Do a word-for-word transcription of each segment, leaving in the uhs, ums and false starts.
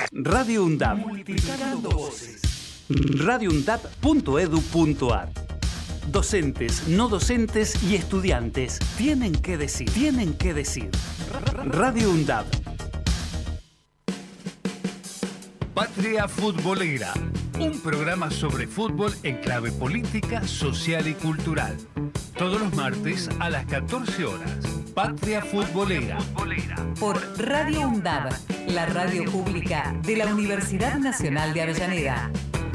Radio UNDAB. Multiplicando voces. radio undab punto edu punto ar. Docentes, no docentes y estudiantes tienen que decir, tienen que decir. Radio UNDAB. Patria Futbolera, un programa sobre fútbol en clave política, social y cultural. Todos los martes a las catorce horas. Patria Futbolera. Por Radio UNDAB, la radio pública de la Universidad Nacional de Avellaneda.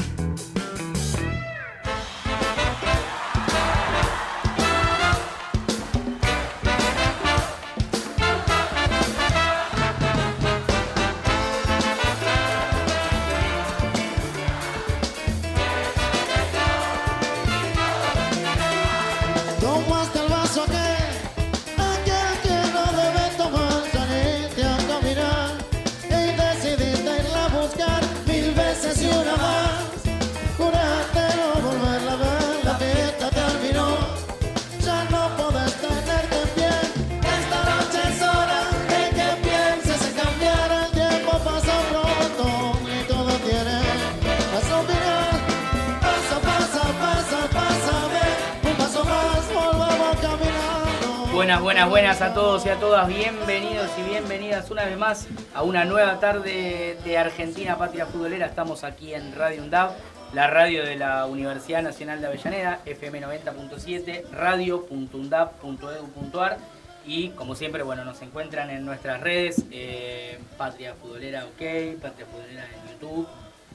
Buenas, buenas, buenas a todos y a todas. Bienvenidos y bienvenidas una vez más a una nueva tarde de Argentina Patria Futbolera. Estamos aquí en Radio UNDAB, la radio de la Universidad Nacional de Avellaneda, F M noventa punto siete, radio punto undab punto edu punto ar. Y como siempre, bueno, nos encuentran en nuestras redes, eh, Patria Futbolera OK, Patria Futbolera en YouTube.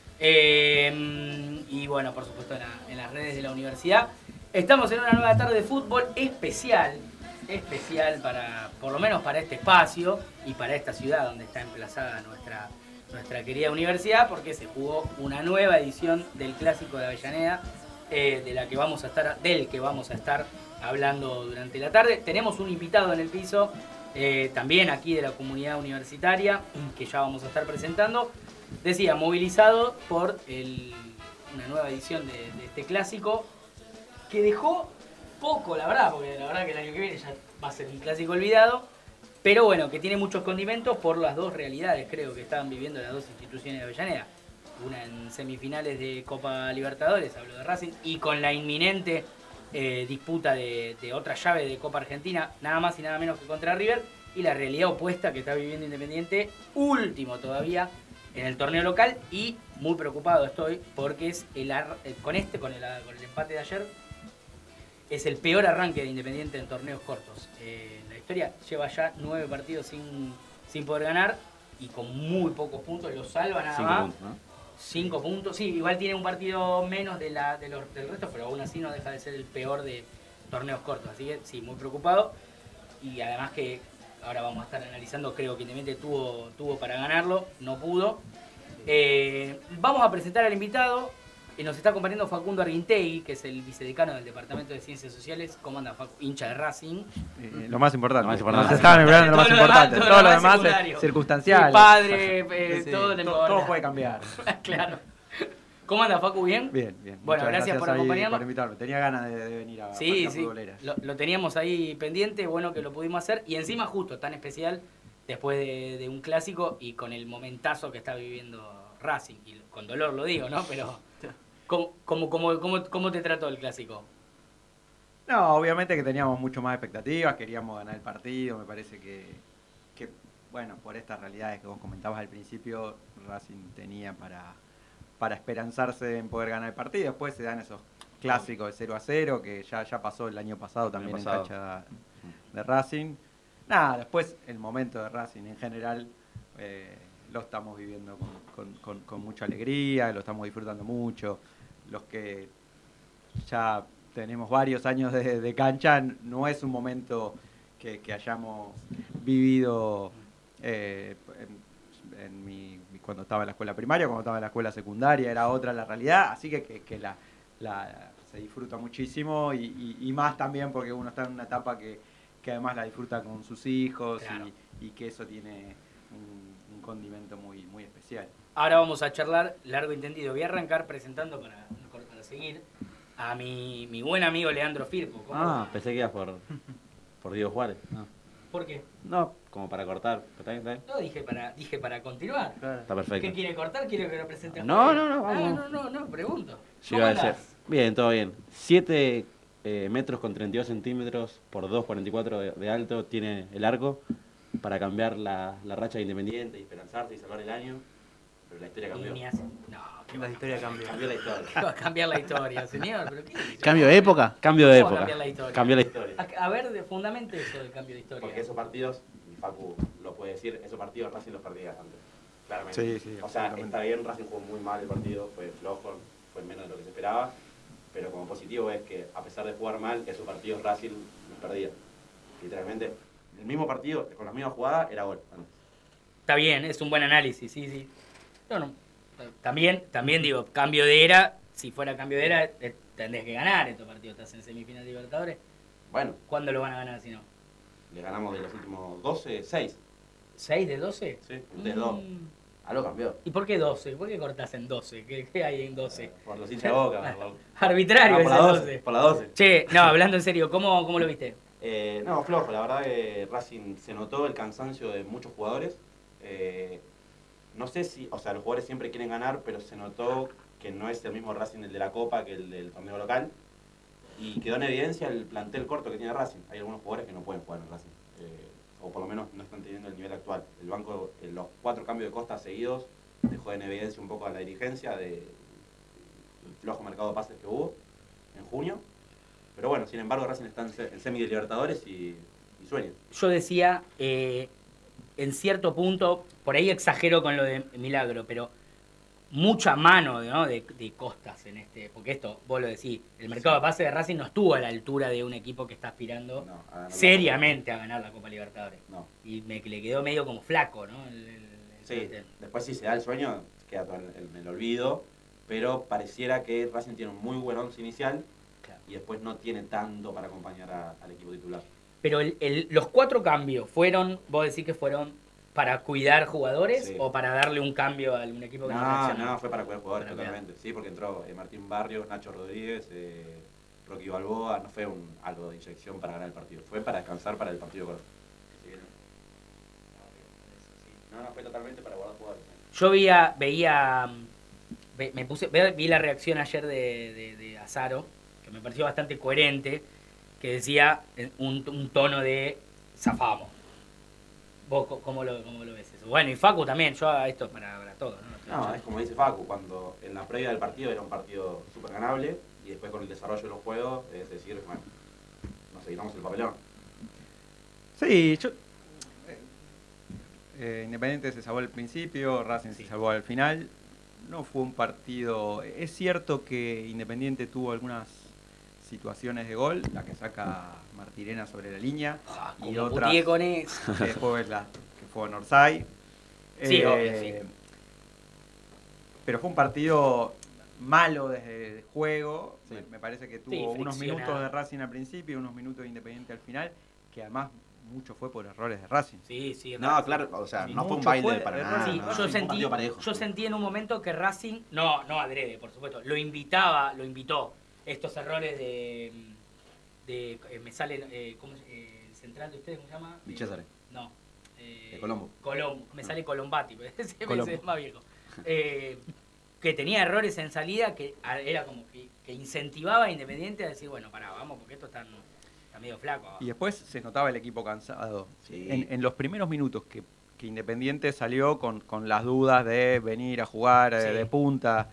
Eh, y bueno, por supuesto en, la, en las redes de la universidad. Estamos en una nueva tarde de fútbol especial. especial para, por lo menos para este espacio y para esta ciudad donde está emplazada nuestra, nuestra querida universidad, porque se jugó una nueva edición del Clásico de Avellaneda, eh, de la que vamos a estar, del que vamos a estar hablando durante la tarde. Tenemos un invitado en el piso, eh, también aquí de la comunidad universitaria, que ya vamos a estar presentando. Decía, movilizado por el, una nueva edición de, de este Clásico, que dejó poco, la verdad, porque la verdad que el año que viene ya va a ser un clásico olvidado, pero bueno, que tiene muchos condimentos por las dos realidades, creo, que estaban viviendo las dos instituciones de Avellaneda. Una en semifinales de Copa Libertadores, hablo de Racing, y con la inminente eh, disputa de, de otra llave de Copa Argentina, nada más y nada menos que contra River, y la realidad opuesta que está viviendo Independiente, último todavía en el torneo local, y muy preocupado estoy porque es el ar- con este, con el, con el empate de ayer, es el peor arranque de Independiente en torneos cortos. Eh, la historia lleva ya nueve partidos sin, sin poder ganar y con muy pocos puntos. Lo salva nada Cinco más. puntos, ¿no? Cinco puntos. Sí, igual tiene un partido menos de la, de los, del resto, pero aún así no deja de ser el peor de torneos cortos. Así que sí, muy preocupado. Y además que ahora vamos a estar analizando, creo que Independiente tuvo, tuvo para ganarlo, no pudo. Eh, vamos a presentar al invitado. Y nos está acompañando Facundo Arguintegui, que es el vicedecano del Departamento de Ciencias Sociales. ¿Cómo anda, Facu? Hincha de Racing. Eh, lo más importante. Lo más importante. Nos estaban esperando lo más Todo lo importante. demás- Todo todo lo lo demás demás es circunstancial. Mi padre, eh, Sí, sí. todo le To- importa. todo puede cambiar. Claro. ¿Cómo anda, Facu? ¿Bien? Bien, bien. Bueno, Muchas gracias por ahí acompañarnos. por invitarme. Tenía ganas de, de venir a Sí, Patria sí. Futbolera. Lo, lo teníamos ahí pendiente, bueno que lo pudimos hacer. Y encima justo, tan especial, después de, de un clásico y con el momentazo que está viviendo Racing. Y con dolor lo digo, ¿no? Pero... ¿Cómo, cómo, cómo, cómo, ¿Cómo te trató el clásico? No, obviamente que teníamos mucho más expectativas, queríamos ganar el partido, me parece que, que, bueno, por estas realidades que vos comentabas al principio, Racing tenía para, para esperanzarse en poder ganar el partido. Después se dan esos clásicos de cero a cero, que ya, ya pasó el año pasado también en pasado. cancha de Racing. Nada, después el momento de Racing en general eh, lo estamos viviendo con, con, con, con mucha alegría, lo estamos disfrutando mucho. Los que ya tenemos varios años de, de cancha, no es un momento que, que hayamos vivido eh, en, en mi, cuando estaba en la escuela primaria, cuando estaba en la escuela secundaria, era otra la realidad, así que, que, que la, la, se disfruta muchísimo y, y, y más también porque uno está en una etapa que, que además la disfruta con sus hijos. Claro. y, y que eso tiene un, un condimento muy, muy especial. Ahora vamos a charlar largo y entendido. Voy a arrancar presentando para, para seguir a mi, mi buen amigo Leandro Firpo. ¿Cómo Ah, va? pensé que ibas por, por Diego Juárez. No. ¿Por qué? No, como para cortar. ¿Está bien? ¿Está bien? No, dije para, dije para continuar. Está perfecto. ¿Qué quiere cortar? Quiero que lo presente. No, no, no, vamos. Ah, no, no, no, pregunto. Yo ¿Cómo iba a decir, andás? bien, todo bien. siete eh, metros con treinta y dos centímetros por dos cuarenta y cuatro de, de alto tiene el arco para cambiar la, la racha de Independiente y esperanzarse y salvar el año. Pero la historia cambió. Y ni hace- No, ¿qué va La historia cambió. Cambió la historia. a cambiar la historia, señor? ¿Pero qué dice? ¿Cambio de época? Cambio de ¿Cómo va a época. cambiar la historia? Cambió la historia. A, a ver, de- fundamente eso del cambio de historia. Porque esos partidos, y Facu lo puede decir, esos partidos Racing los perdía antes. Claramente. Sí, sí, O sea, absolutamente. está bien, Racing jugó muy mal el partido, fue flojo, fue menos de lo que se esperaba. Pero como positivo es que, a pesar de jugar mal, esos partidos Racing los perdía. Literalmente, el mismo partido, con la misma jugada, era gol antes. Está bien, es un buen análisis, sí, sí. No, no. También, también digo, cambio de era, si fuera cambio de era, eh, tendrías que ganar estos partidos. Estás en semifinal de Libertadores. Bueno, ¿Cuándo lo van a ganar si no? le ganamos de los últimos doce, seis. ¿seis de doce? Sí, ustedes dos. Mm. Algo cambió. ¿Y por qué doce? ¿Por qué cortás en doce? ¿Qué, qué hay en doce? Por los hinchas de boca. por- Arbitrario Ah, es por el la doce. doce. Por la doce. Che, no, hablando en serio, ¿cómo, cómo lo viste? Eh, no, flojo, la verdad que Racing se notó el cansancio de muchos jugadores. Eh, no sé si, o sea, los jugadores siempre quieren ganar, pero se notó que no es el mismo Racing el de la Copa que el del torneo local. Y quedó en evidencia el plantel corto que tiene Racing. Hay algunos jugadores que no pueden jugar en Racing, eh, o por lo menos no están teniendo el nivel actual. El banco, en los cuatro cambios de Costa seguidos, dejó en evidencia un poco a la dirigencia del flojo mercado de pases que hubo en junio. Pero bueno, sin embargo, Racing está en, se- en semi de Libertadores y, y sueña. Yo decía, eh, en cierto punto, por ahí exagero con lo de Milagro, pero mucha mano, ¿no? de, de Costas en este, porque esto, vos lo decís, el mercado de pases de Racing no estuvo a la altura de un equipo que está aspirando No, a ganar la seriamente a ganar la Copa Libertadores. No. Y me le quedó medio como flaco, ¿no? El- el- el Sí, plantel. después si se da el sueño, queda todo en el, en el olvido, pero pareciera que Racing tiene un muy buen once inicial Claro. y después no tiene tanto para acompañar a- al equipo titular. Pero el- el- los cuatro cambios fueron, vos decís que fueron para cuidar jugadores Sí. o para darle un cambio a un equipo que no, No, reaccionó? no, fue para cuidar jugadores Para cuidar. totalmente. Sí, porque entró eh, Martín Barrios, Nacho Rodríguez, eh, Rocky Balboa, no fue un, algo de inyección para ganar el partido, fue para descansar para el partido corto. Sí, no. No, no, fue totalmente para guardar jugadores. Yo veía, veía, mm, ve- me puse, ve- vi la reacción ayer de, de, de Azaro, que me pareció bastante coherente, que decía en un, un tono de zafamos. ¿Vos co- cómo lo, cómo lo ves eso? Bueno, y Facu también, yo a esto para, para todo, ¿no? No, es como dice Facu, cuando en la previa del partido era un partido súper ganable y después con el desarrollo de los juegos es decir, bueno, nos seguimos el papelón. Sí, yo. eh, eh, Independiente se salvó al principio, Racing Sí. se salvó al final. No fue un partido. Es cierto que Independiente tuvo algunas situaciones de gol, la que saca Martirena sobre la línea, Ah, y como otras putié con eso. que después la que fue en Orsay. Sí, obvio, sí. Pero fue un partido malo desde el juego. Sí. Me, me parece que tuvo Sí, unos friccionado. minutos de Racing al principio y unos minutos de Independiente al final, que además mucho fue por errores de Racing. Sí, sí. No, Racing. claro, o sea, Sí, no fue un mucho baile fue, para eh, nada. Sí, no, yo, fue un sentí, partido parejo. yo sentí en un momento que Racing, no, no adrede, por supuesto, lo invitaba, lo invitó. Estos errores de, de eh, me sale, eh, ¿cómo es? Eh, el central de ustedes, ¿cómo se llama? Di Cesare. No. Eh, De Colombo. Colombo, me sale Colombati, pero ese me- Colombo. ese es más viejo. Eh, que tenía errores en salida que a- era como que, que incentivaba a Independiente a decir, bueno, pará, vamos, porque esto está, está medio flaco. abajo. Y después se notaba el equipo cansado. Sí. En, en los primeros minutos que, que Independiente salió con, con las dudas de venir a jugar eh, Sí. de punta,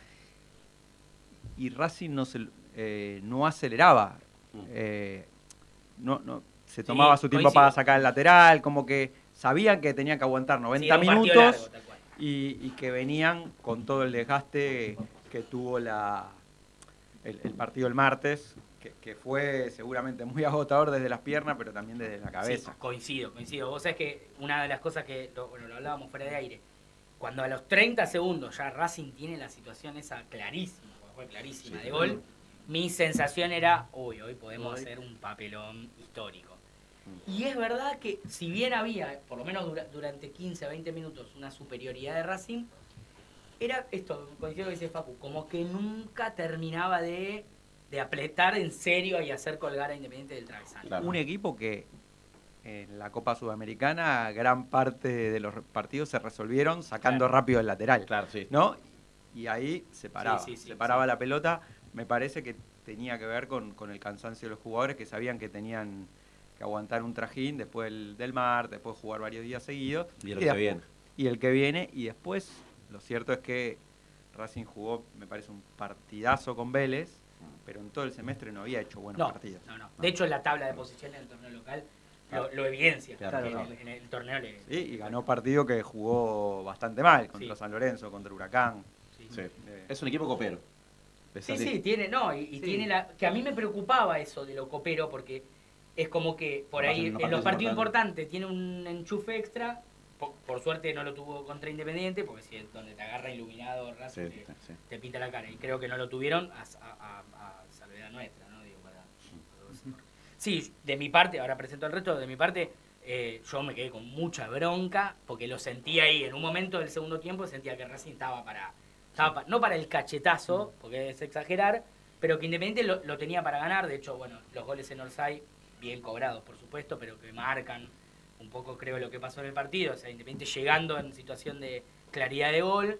y Racing no, se, eh, no aceleraba. Mm. Eh, no, no, se tomaba Sí, su tiempo coincido. para sacar el lateral, como que sabían que tenían que aguantar Sí, noventa era un partido minutos. largo, tal cual. Y, y que venían con todo el desgaste que tuvo la, el, el partido el martes, que, que fue seguramente muy agotador desde las piernas, pero también desde la cabeza. Sí, coincido, coincido. Vos sabés que una de las cosas que, lo, bueno, lo hablábamos fuera de aire, cuando a los treinta segundos ya Racing tiene la situación esa clarísima, porque fue clarísima Sí, de sí. gol, mi sensación era, uy, hoy podemos Hoy. hacer un papelón histórico. Y es verdad que si bien había, por lo menos dura- durante quince a veinte minutos, una superioridad de Racing, era esto, coincido con lo que dice Facu, como que nunca terminaba de, de apretar en serio y hacer colgar a Independiente del travesaño. Claro. Un equipo que en la Copa Sudamericana gran parte de los partidos se resolvieron sacando Claro. rápido el lateral. Claro, sí. ¿No? Y ahí se paraba, Sí, sí, sí, se paraba sí. la pelota. Me parece que tenía que ver con, con el cansancio de los jugadores que sabían que tenían que aguantar un trajín después del, del mar, después jugar varios días seguidos. Y el y que después- viene. Y el que viene, y después, lo cierto es que Racing jugó, me parece, un partidazo con Vélez, pero en todo el semestre no había hecho buenos No, partidos. no, no. De hecho, la tabla de posiciones del torneo local lo, lo evidencia. Claro, que claro. En, el, en el torneo le... Sí, y ganó partido que jugó bastante mal, contra Sí. San Lorenzo, contra Huracán. Sí. Sí. Eh, Es un equipo copero. Sí, Pesar de- sí, tiene, no, y, y Sí. tiene la... Que a mí me preocupaba eso de lo copero, porque es como que por Capaz ahí en los en los partidos partidos importantes tiene un enchufe extra, por, por suerte no lo tuvo contra Independiente, porque si es donde te agarra iluminado Racing Sí, te, sí. te pinta la cara, y creo que no lo tuvieron a, a, a- a salvedad nuestra, ¿no? Digo, para... Sí, de mi parte, ahora presento el resto, de mi parte, eh, yo me quedé con mucha bronca, porque lo sentí ahí, en un momento del segundo tiempo sentía que Racing estaba para, estaba pa- no para el cachetazo, porque es exagerar, pero que Independiente lo, lo tenía para ganar. De hecho, bueno, los goles en Orsay, bien cobrados por supuesto, pero que marcan un poco creo lo que pasó en el partido. O sea, Independiente llegando en situación de claridad de gol,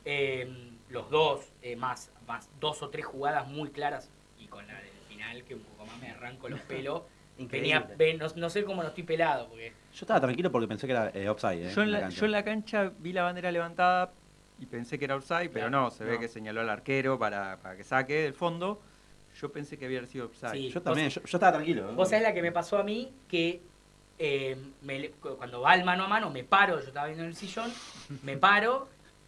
eh, los dos, eh, más, más dos o tres jugadas muy claras, y con la del final que un poco más me arranco los pelos. Increíble. Venía, ven- no, no sé cómo no estoy pelado, porque Yo estaba tranquilo porque pensé que era eh, offside. eh, yo, en la, cancha. yo en la cancha vi la bandera levantada y pensé que era offside, pero Claro, no, se ve no. que señaló al arquero para, para que saque del fondo. Yo pensé que había sido offside. Sí. Yo también, yo, yo estaba tranquilo. ¿eh? vos sabés la que me pasó a mí, que eh, me le- cuando va el mano a mano me paro, yo estaba viendo en el sillón, me paro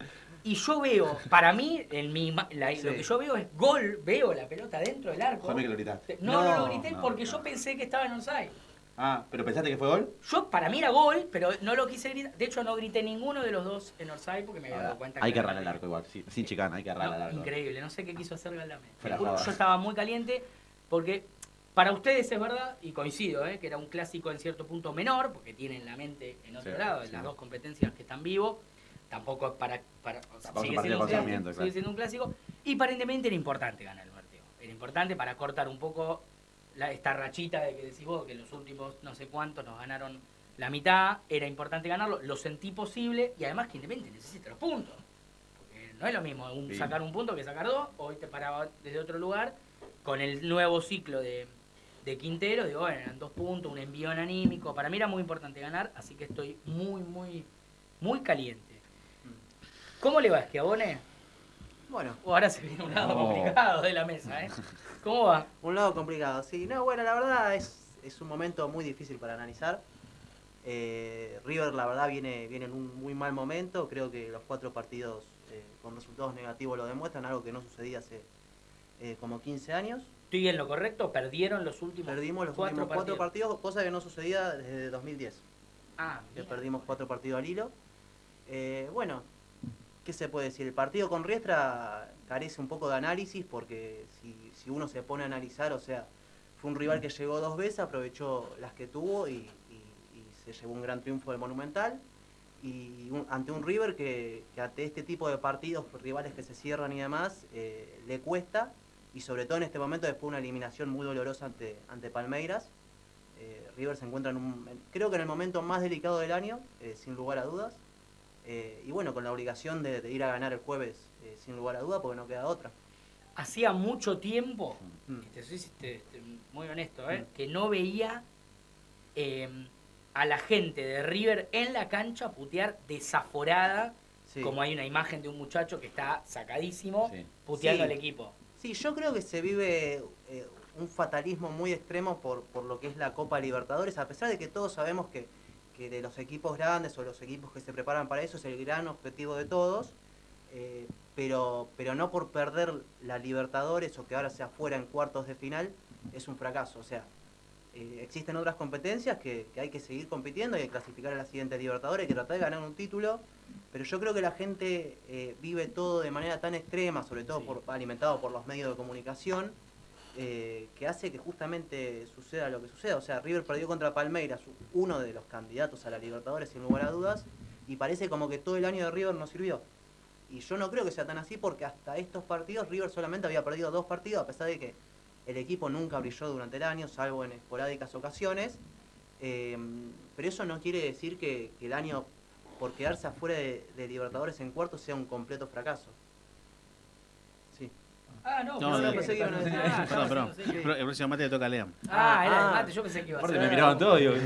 y yo veo, para mí, en mi, ima- la- Sí. lo que yo veo es gol, veo la pelota dentro del arco. Jodeme que lo gritaste. No, no, No, lo grité no, porque no. yo pensé que estaba en onside. Ah, ¿pero pensaste que fue gol? Yo, para mí era gol, pero no lo quise gritar. De hecho, no grité ninguno de los dos en Orsay porque me había Ahora, dado cuenta hay que era errar el arco igual, sí, sin chicana, hay que errar No, el arco. increíble, no sé qué quiso hacer Galdame. Fue Te la juro, joda. yo estaba muy caliente porque para ustedes es verdad, y coincido, ¿eh? que era un clásico en cierto punto menor, porque tienen la mente en otro Sí, lado, en sí. las dos competencias que están vivos. Tampoco es para... para o sea, Tampoco es sigue, un partido siendo de un clásico, conocimiento, sigue claro. siendo un clásico. Y para Independiente era importante ganar el partido. Era importante para cortar un poco la, esta rachita de que decís vos, que los últimos no sé cuántos nos ganaron la mitad. Era importante ganarlo, lo sentí posible, y además que Independiente necesita los puntos. Porque no es lo mismo un- Sí. sacar un punto que sacar dos. Hoy te paraba desde otro lugar con el nuevo ciclo de, de Quintero. Digo, bueno, eran dos puntos, un envión anímico. Para mí era muy importante ganar, así que estoy muy, muy, muy caliente. ¿Cómo le va, Schiavone? Bueno, Oh, ahora se viene un lado No. complicado de la mesa, ¿eh? ¿Cómo va? un lado complicado, sí. No, bueno, la verdad es, es un momento muy difícil para analizar. Eh, River, la verdad, viene, viene en un muy mal momento. Creo que los cuatro partidos eh, con resultados negativos lo demuestran, algo que no sucedía hace eh, como quince años. ¿Estoy en lo correcto? ¿Perdieron los últimos Perdimos los cuatro últimos cuatro partidos? partidos, cosa que no sucedía desde dos mil diez. Ah, Que mira. perdimos cuatro partidos al hilo. Eh, bueno, ¿qué se puede decir? El partido con Riestra carece un poco de análisis porque si, si uno se pone a analizar, o sea, fue un rival que llegó dos veces, aprovechó las que tuvo y, y- y se llevó un gran triunfo del Monumental. Y un- ante un River que, que ante este tipo de partidos, rivales que se cierran y demás, eh, le cuesta. Y sobre todo en este momento, después de una eliminación muy dolorosa ante, ante Palmeiras. Eh, River se encuentra en un, en- creo que en el momento más delicado del año, eh, sin lugar a dudas. Eh, y bueno, con la obligación de, de ir a ganar el jueves, eh, sin lugar a duda, porque no queda otra. Hacía mucho tiempo, Mm. y te soy te- te- muy honesto, ¿eh? que no veía eh, a la gente de River en la cancha putear desaforada, Sí. como hay una imagen de un muchacho que está sacadísimo, Sí. puteando Sí. al equipo. Sí, yo creo que se vive eh, un fatalismo muy extremo por, por lo que es la Copa Libertadores, a pesar de que todos sabemos que, que de los equipos grandes o los equipos que se preparan para eso es el gran objetivo de todos, eh, pero, pero no por perder la Libertadores o que ahora sea fuera en cuartos de final, es un fracaso. O sea, eh, existen otras competencias que, que hay que seguir compitiendo, hay que clasificar a la siguiente Libertadores, hay que tratar de ganar un título, pero yo creo que la gente eh, vive todo de manera tan extrema, sobre todo Sí. por, alimentado por los medios de comunicación, eh, que hace que justamente suceda lo que suceda. O sea, River perdió contra Palmeiras, uno de los candidatos a la Libertadores sin lugar a dudas, y parece como que todo el año de River no sirvió. Y yo no creo que sea tan así porque hasta estos partidos River solamente había perdido dos partidos, a pesar de que el equipo nunca brilló durante el año, salvo en esporádicas ocasiones. Eh, pero eso no quiere decir que, que el año, por quedarse afuera de, de Libertadores en cuartos, sea un completo fracaso. Sí. Ah, no, No, no, que- pensé que iban a decir Ah, eso. estaba Perdón, haciendo perdón. señas. El próximo mate le toca a Leam. Ah, era el Ah. mate, yo pensé que iba a Aparte ser. me miraban todos, digo.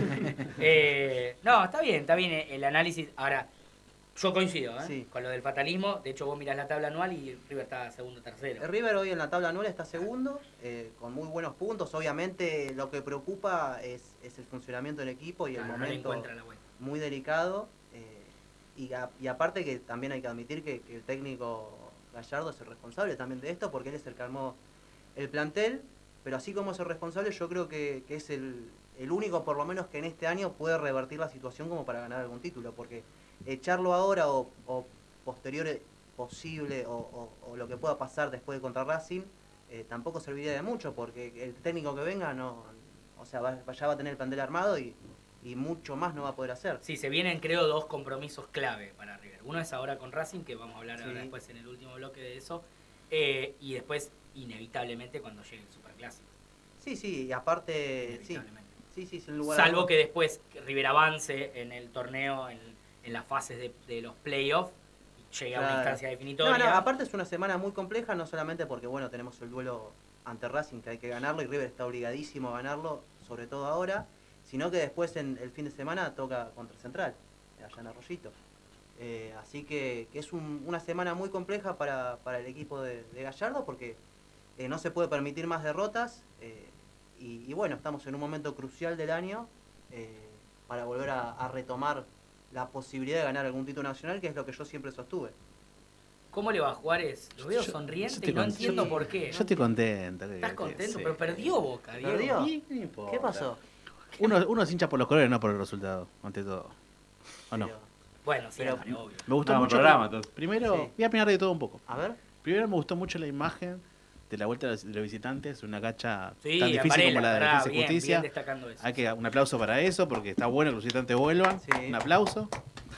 Eh, no, está bien, está bien el análisis. Ahora, yo coincido ¿eh? Sí. con lo del fatalismo. De hecho, vos mirás la tabla anual y River está segundo, tercero. El River hoy en la tabla anual está segundo, eh, con muy buenos puntos. Obviamente lo que preocupa es, es el funcionamiento del equipo y el Ah, no le momento encuentra la vuelta. muy delicado. eh, y, a- y aparte que también hay que admitir que, que el técnico Gallardo es el responsable también de esto, porque él es el que armó el plantel. Pero así como es el responsable, yo creo que, que es el, el único, por lo menos, que en este año puede revertir la situación como para ganar algún título. Porque echarlo ahora o, o posterior posible o, o- o lo que pueda pasar después de contra Racing eh, tampoco serviría de mucho, porque el técnico que venga no, o sea, va, ya va a tener el plantel armado y, y mucho más no va a poder hacer. Sí, se vienen, creo, dos compromisos clave para River. Uno es ahora con Racing, que vamos a hablar ahora Sí. después en el último bloque de eso. eh, y después, inevitablemente, cuando llegue el Superclásico. Sí, sí, y aparte, sí, Inevitablemente. sí, sí, sin lugar a Salvo dudas. que después River avance en el torneo, en, en las fases de, de los playoffs, y llegue a una Claro. instancia definitoria. No, no, aparte es una semana muy compleja, no solamente porque, bueno, tenemos el duelo ante Racing que hay que ganarlo y River está obligadísimo a ganarlo, sobre todo ahora, sino que después en el fin de semana toca contra Central, allá en Arroyito. Eh, así que, que es un- una semana muy compleja para, para el equipo de, de Gallardo porque eh, no se puede permitir más derrotas eh, y, y bueno, estamos en un momento crucial del año eh, para volver a, a retomar la posibilidad de ganar algún título nacional, que es lo que yo siempre sostuve. ¿Cómo le va a Juárez? Lo veo Yo- sonriente yo te y no con- entiendo yo- por qué. Yo estoy contento. ¿Estás que- contento? sí. Pero perdió Boca, Diego. ¿Perdió? Y no importa. ¿Qué pasó? Uno, uno se hincha por los colores, no por el resultado, ante todo. ¿O no? Pero- Bueno, Pero- siempre, obvio. Me gustó Vamos, mucho. programa, entonces. Primero, Sí. voy a opinar de todo un poco. A ver. Primero me gustó mucho la imagen de la vuelta de los, de los visitantes, una cancha Sí, tan difícil Varela, como la de verdad, Defensa y bien, Justicia. bien destacando eso. Hay que un aplauso para eso, porque está bueno que los visitantes vuelvan. Sí. Un aplauso.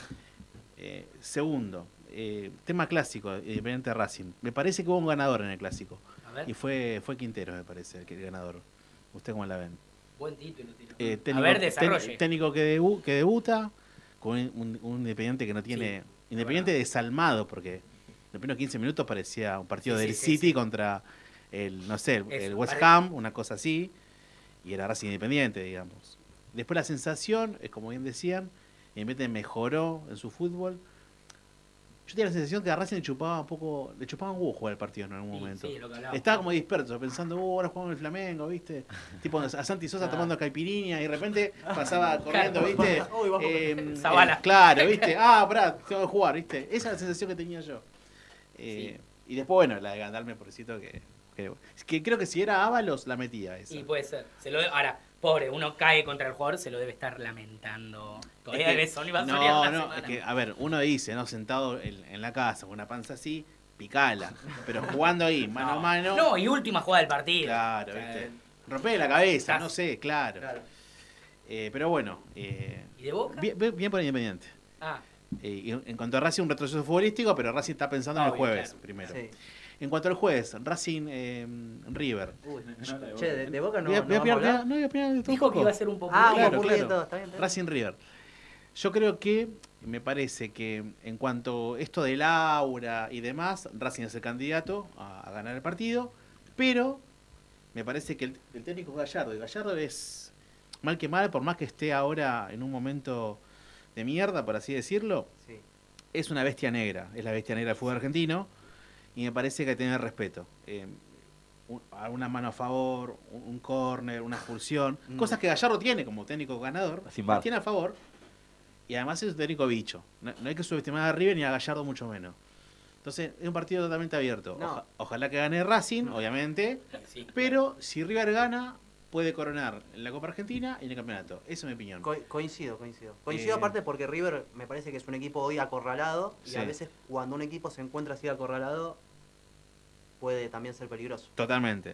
Eh, segundo, eh, tema clásico, Independiente Racing. Me parece que hubo un ganador en el clásico. A ver, Y fue, fue Quintero, me parece, el, que- el ganador. ¿Usted cómo la ven? buen título. Tiro. Eh, a técnico, ver, tén- desarrolle. técnico que, debu- que debuta con un, un Independiente que no tiene... Sí, Independiente desalmado, porque los primeros quince minutos parecía un partido Sí, del sí, sí, City sí. contra el, no sé, el, Eso, el West pare- Ham, una cosa así, y era Racing Independiente, digamos. Después la sensación, es como bien decían, Independiente mejoró en su fútbol. Yo tenía la sensación que a Racing le chupaba un poco, le chupaba un huevo jugar el partido en algún Sí, momento. sí, lo que hablábamos. Estaba como disperso, pensando, oh, ahora jugamos el Flamengo, ¿viste? Tipo a Santi Sosa Claro. tomando caipirinha y de repente pasaba corriendo, ¿viste? Uy, vamos. Eh, Zabala. eh, claro, ¿viste? Ah, pará, tengo que jugar, ¿viste? Esa es la sensación que tenía yo. Eh, Y después, bueno, la de Gandalme, pobrecito, que, que, que creo que si era Ábalos, la metía esa. Y puede ser. Se lo de- Ahora, pobre, uno cae contra el jugador, se lo debe estar lamentando. Todavía Es que- debe son iba a soñar no, una no, semana. es que, a ver, uno dice, ¿no? Sentado en, en la casa con una panza así, picala. Pero jugando ahí, mano a mano. No, y última jugada del partido. Claro, O sea, ¿viste? Rompe la cabeza, Estás- no sé, claro. Claro. Eh, pero bueno, eh, ¿Y de Boca? bien, bien- bien por Independiente. Ah, Eh, y en cuanto a Racing, un retroceso futbolístico, pero Racing está pensando en el Obvio, jueves claro. primero. Sí. En cuanto al jueves, Racing eh, River. Uy. No, la de Che, de, Boca. de Boca no, Voy a- no voy a vamos a opinar- hablar. no, voy a opinar de todo un dijo que poco. iba a ser un poco. Ah, Claro, un poco claro. de todo, está bien. está bien. Racing River. Yo creo que me parece que en cuanto a esto del aura y demás, Racing es el candidato a, a ganar el partido, pero me parece que el, el técnico es Gallardo, y Gallardo es mal que mal, por más que esté ahora en un momento de mierda, por así decirlo, Sí. es una bestia negra, es la bestia negra del fútbol argentino, y me parece que hay que tener respeto. Eh, un- una mano a favor, un, un córner, una expulsión, Mm. cosas que Gallardo tiene como técnico ganador, Sin las bar. tiene a favor, y además es un técnico bicho. No, no hay que subestimar a River ni a Gallardo mucho menos. Entonces es un partido totalmente abierto. No. Oja- ojalá que gane Racing, obviamente, Sí, pero si River gana, puede coronar en la Copa Argentina y en el campeonato. Esa es mi opinión. Co- coincido, coincido. Coincido Eh, aparte porque River me parece que es un equipo hoy acorralado y Sí. a veces cuando un equipo se encuentra así acorralado puede también ser peligroso. Totalmente.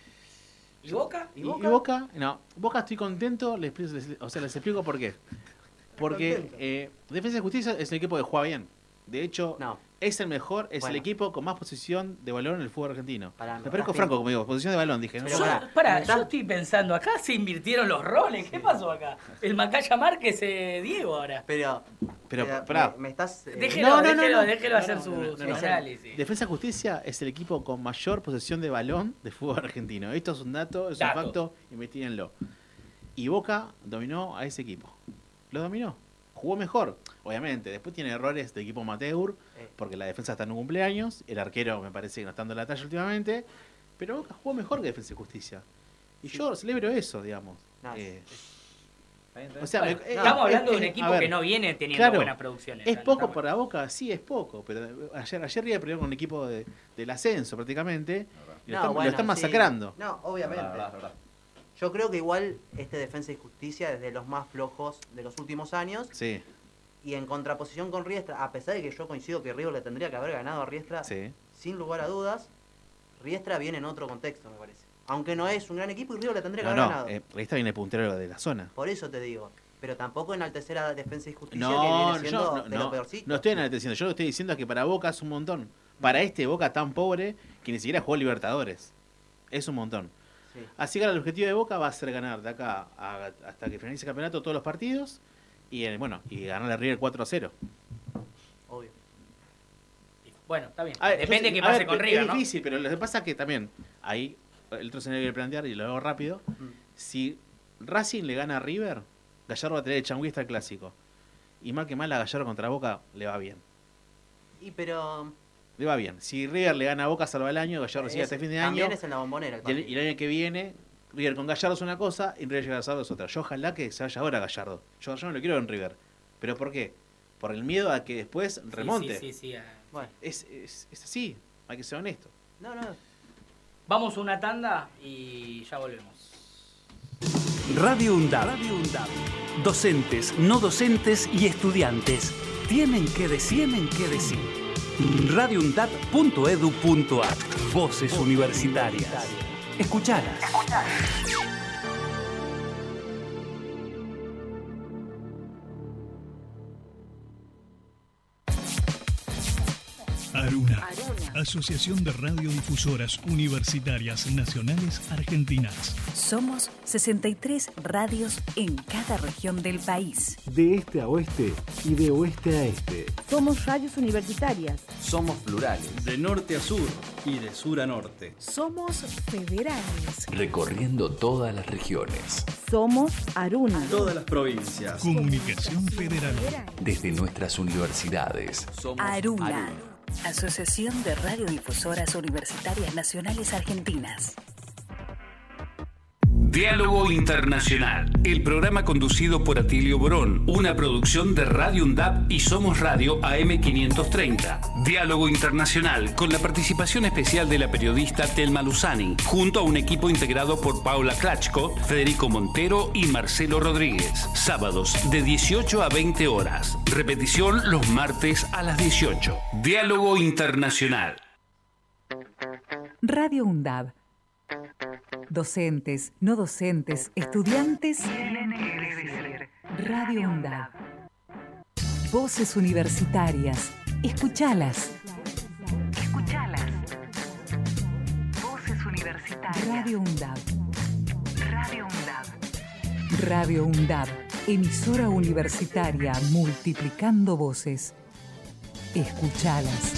¿Y Boca? ¿Y ¿Y y Boca? Boca? No, Boca estoy contento, les, expli- les- o sea, les explico por qué. Porque Contento. eh, Defensa y Justicia es el equipo que juega bien. De hecho, No, es el mejor, es Bueno. el equipo con más posesión de balón en el fútbol argentino. Pará, Me parezco estás franco como digo, posesión de balón, dije. ¿no? Pero Yo, pará, pará, ¿me estás- yo estoy pensando, acá se invirtieron los roles. ¿Qué pasó acá? El Macaya Márquez, eh, Diego ahora. Pero, Pero, pero pará. me, me estás... eh, Déjelo, no, no, no, déjelo, no. déjelo No, hacer no, su, no, no, su no. análisis. Defensa y Justicia es el equipo con mayor posesión de balón de fútbol argentino. Esto es un dato, es Dato. un facto, investíguenlo. Y Boca dominó a ese equipo. Lo dominó. Jugó mejor, obviamente. Después tiene errores de equipo amateur, Eh. porque la defensa está en un cumpleaños. El arquero me parece que no está dando la talla últimamente. Pero Boca jugó mejor que Defensa y Justicia. Y yo celebro eso, digamos. No, Eh, Está bien, está bien. o sea, Bueno, me- eh, estamos eh, hablando de un eh, equipo a ver, que no viene teniendo claro, buenas producciones. ¿es ¿no? poco Estamos- para Boca? Sí, es poco. Pero ayer, ayer River perdió con un equipo de- del ascenso prácticamente. Y lo, no, están, bueno, lo están sí. masacrando. No, obviamente. Verdad, verdad, verdad. Yo creo que igual este Defensa y Justicia es de los más flojos de los últimos años. Sí, Y en contraposición con Riestra, a pesar de que yo coincido que River le tendría que haber ganado a Riestra, sí. sin lugar a dudas, Riestra viene en otro contexto, me parece. Aunque no es un gran equipo y River le tendría que No, haber no, ganado. eh, ahí está bien el puntero de la zona. Por eso te digo. Pero tampoco enaltecer a Defensa y Justicia, que No, viene siendo yo no, de lo no, peorcito. no estoy enalteciendo. Yo lo estoy diciendo es que para Boca es un montón. Para este Boca tan pobre que ni siquiera jugó Libertadores. Es un montón. Sí. Así que ahora el objetivo de Boca va a ser ganar de acá a- hasta que finalice el campeonato todos los partidos. Y eh, bueno, y ganarle a River cuatro a cero. Obvio. Bueno, está bien. A ver, Depende yo sé- qué a pase ver, con es River, ¿no? difícil, pero lo que pasa es que también ahí el otro escenario que voy a plantear y lo hago rápido. Mm. Si Racing le gana a River, Gallardo va a tener el changüí hasta el clásico. Y mal que mal a Gallardo contra Boca le va bien. Y pero... Le va bien. Si River le gana a Boca, salva el año, Gallardo sigue es- hasta el fin de también año. es en la Bombonera el Y el, partido. y el año que viene, River con Gallardo es una cosa y River llega a Gallardo es otra. Yo ojalá que se vaya ahora Gallardo. Yo, yo no lo quiero en River. ¿Pero por qué? Por el miedo a que después Sí, remonte. Sí, sí, sí, ah. Bueno, Es, es, es así. Hay que ser honesto. no, no. Vamos a una tanda y ya volvemos. Radio UNDAB. Radio UNDAB. Docentes, no docentes y estudiantes tienen que decir, tienen que decir. radio undab punto edu punto ar. Voces universitarias. Escuchalas. Aruna, Asociación de Radiodifusoras Universitarias Nacionales Argentinas. Somos sesenta y tres radios en cada región del país. De este a oeste y de oeste a este. Somos radios universitarias. Somos plurales. De norte a sur y de sur a norte. Somos federales. Recorriendo todas las regiones. Somos Aruna. Todas las provincias. Comunicación Federal. Desde nuestras universidades. Somos Aruna, Asociación de Radiodifusoras Universitarias Nacionales Argentinas. Diálogo Internacional, el programa conducido por Atilio Borón, una producción de Radio UNDAB y Somos Radio A M quinientos treinta. Diálogo Internacional, con la participación especial de la periodista Telma Luzani, junto a un equipo integrado por Paula Klachko, Federico Montero y Marcelo Rodríguez. Sábados de dieciocho a veinte horas. Repetición los martes a las dieciocho. Diálogo Internacional. Radio UNDAB. Docentes, no docentes, estudiantes. Radio UNDAB. Voces universitarias. Escuchalas. Escuchalas. Voces universitarias. Radio UNDAB. Radio UNDAB. Radio UNDAB. Emisora universitaria multiplicando voces. Escuchalas.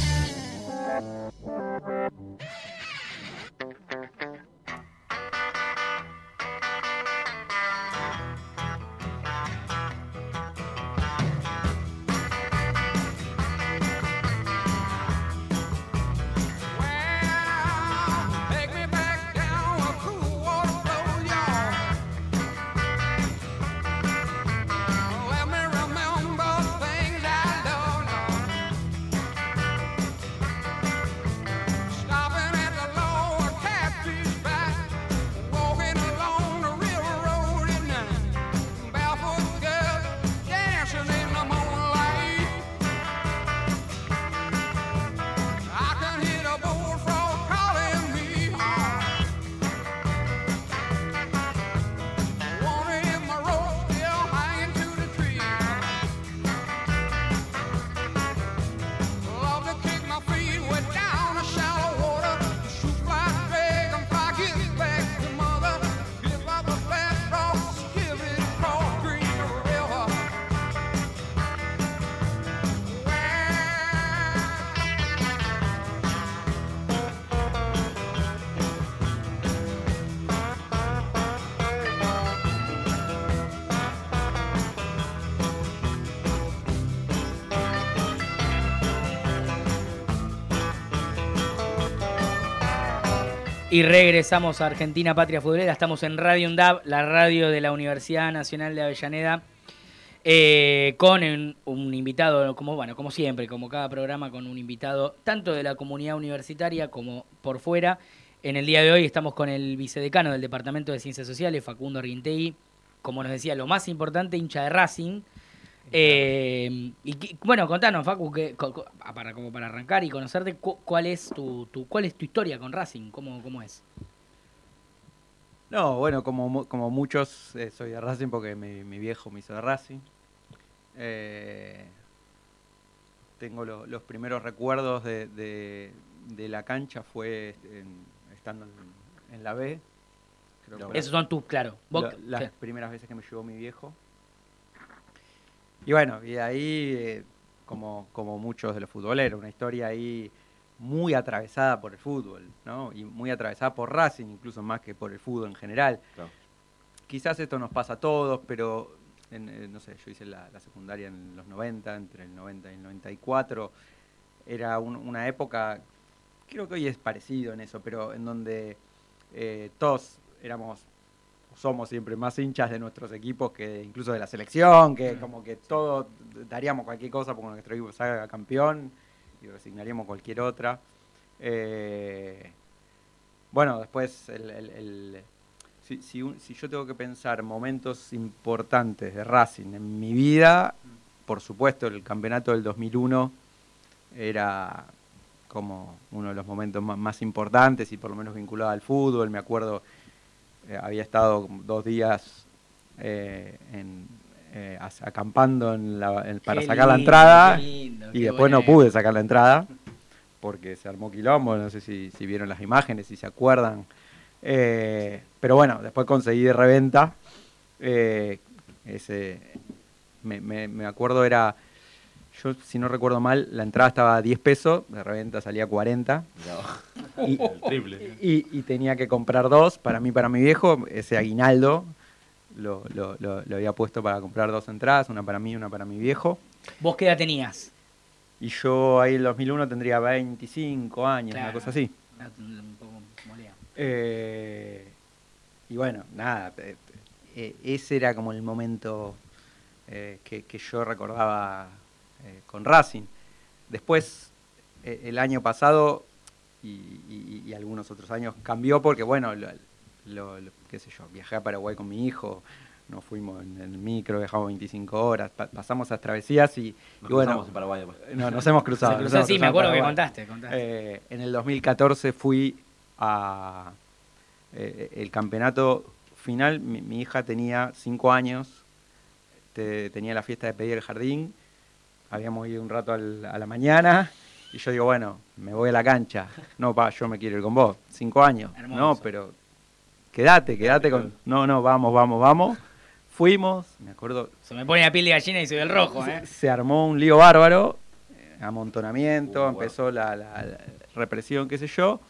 Stopping Y regresamos a Argentina, Patria Futbolera. Estamos en Radio UNDAB, la radio de la Universidad Nacional de Avellaneda, eh, con un, un invitado, como bueno, como siempre, como cada programa, con un invitado tanto de la comunidad universitaria como por fuera. En el día de hoy estamos con el vicedecano del Departamento de Ciencias Sociales, Facundo Arguintegui, como nos decía, lo más importante, hincha de Racing. Eh, y que, bueno, contanos, Facu, que, co, co, para, como para arrancar y conocerte, cu, cuál es tu, tu cuál es tu historia con Racing, cómo, cómo es. No, bueno, como, como muchos, eh, soy de Racing porque mi, mi viejo me hizo de Racing. Eh, tengo lo, los primeros recuerdos de, de, de la cancha fue en, estando en, en la B. Creo que Esos son tus, claro. Vos, lo, las ¿qué? primeras veces que me llevó mi viejo. Y bueno, y ahí, eh, como, como muchos de los futboleros, una historia ahí muy atravesada por el fútbol, ¿no? Y muy atravesada por Racing, incluso más que por el fútbol en general. Claro. Quizás esto nos pasa a todos, pero, en, eh, no sé, yo hice la, la secundaria en los noventa, entre el noventa y el noventa y cuatro. Era un, una época, creo que hoy es parecido en eso, pero en donde eh, todos éramos... somos siempre más hinchas de nuestros equipos que incluso de la selección, que como que todos daríamos cualquier cosa porque nuestro equipo salga campeón y resignaríamos cualquier otra. Eh, bueno, después, el, el, el, si, si, un, si yo tengo que pensar momentos importantes de Racing en mi vida, por supuesto el campeonato del dos mil uno era como uno de los momentos más, más importantes y por lo menos vinculado al fútbol. Me acuerdo... Eh, había estado dos días eh, en, eh, acampando en la, en, para qué sacar lindo, la entrada qué lindo, y qué después no bueno. pude sacar la entrada porque se armó quilombo, no sé si, si vieron las imágenes, si se acuerdan. Eh, pero bueno, después conseguí de reventa. Eh, ese, me, me, me acuerdo era... Yo, si no recuerdo mal, la entrada estaba a diez pesos, de reventa salía cuarenta. No. Y, el triple. Y, y tenía que comprar dos, para mí, para mi viejo, ese aguinaldo lo, lo, lo, lo había puesto para comprar dos entradas, una para mí y una para mi viejo. ¿Vos qué edad tenías? Y yo ahí en el dos mil uno tendría veinticinco años, Claro. una cosa así. Un poco molea. Eh, y bueno, nada, eh, eh, ese era como el momento eh, que, que yo recordaba... Eh, con Racing. Después, eh, el año pasado y, y, y algunos otros años cambió porque, bueno, lo, lo, lo, qué sé yo, viajé a Paraguay con mi hijo, nos fuimos en el micro, viajamos veinticinco horas, pa pasamos esas travesías y, nos y bueno, en Paraguay, no, nos hemos cruzado. Se cruzó, nos hemos sí, cruzado me acuerdo que Paraguay. contaste. contaste. Eh, en el dos mil catorce fui a eh, el campeonato final, mi, mi hija tenía cinco años, te, tenía la fiesta de pedir el jardín. Habíamos ido un rato al, a la mañana y yo digo, bueno, me voy a la cancha. No, pa, yo me quiero ir con vos. Cinco años. Hermoso. No, pero quédate, quédate con... No, no, vamos, vamos, vamos. Fuimos, me acuerdo... Se me pone la piel de gallina y soy del rojo, se, ¿eh? se armó un lío bárbaro, amontonamiento, Uh, empezó la, la, la represión, qué sé yo.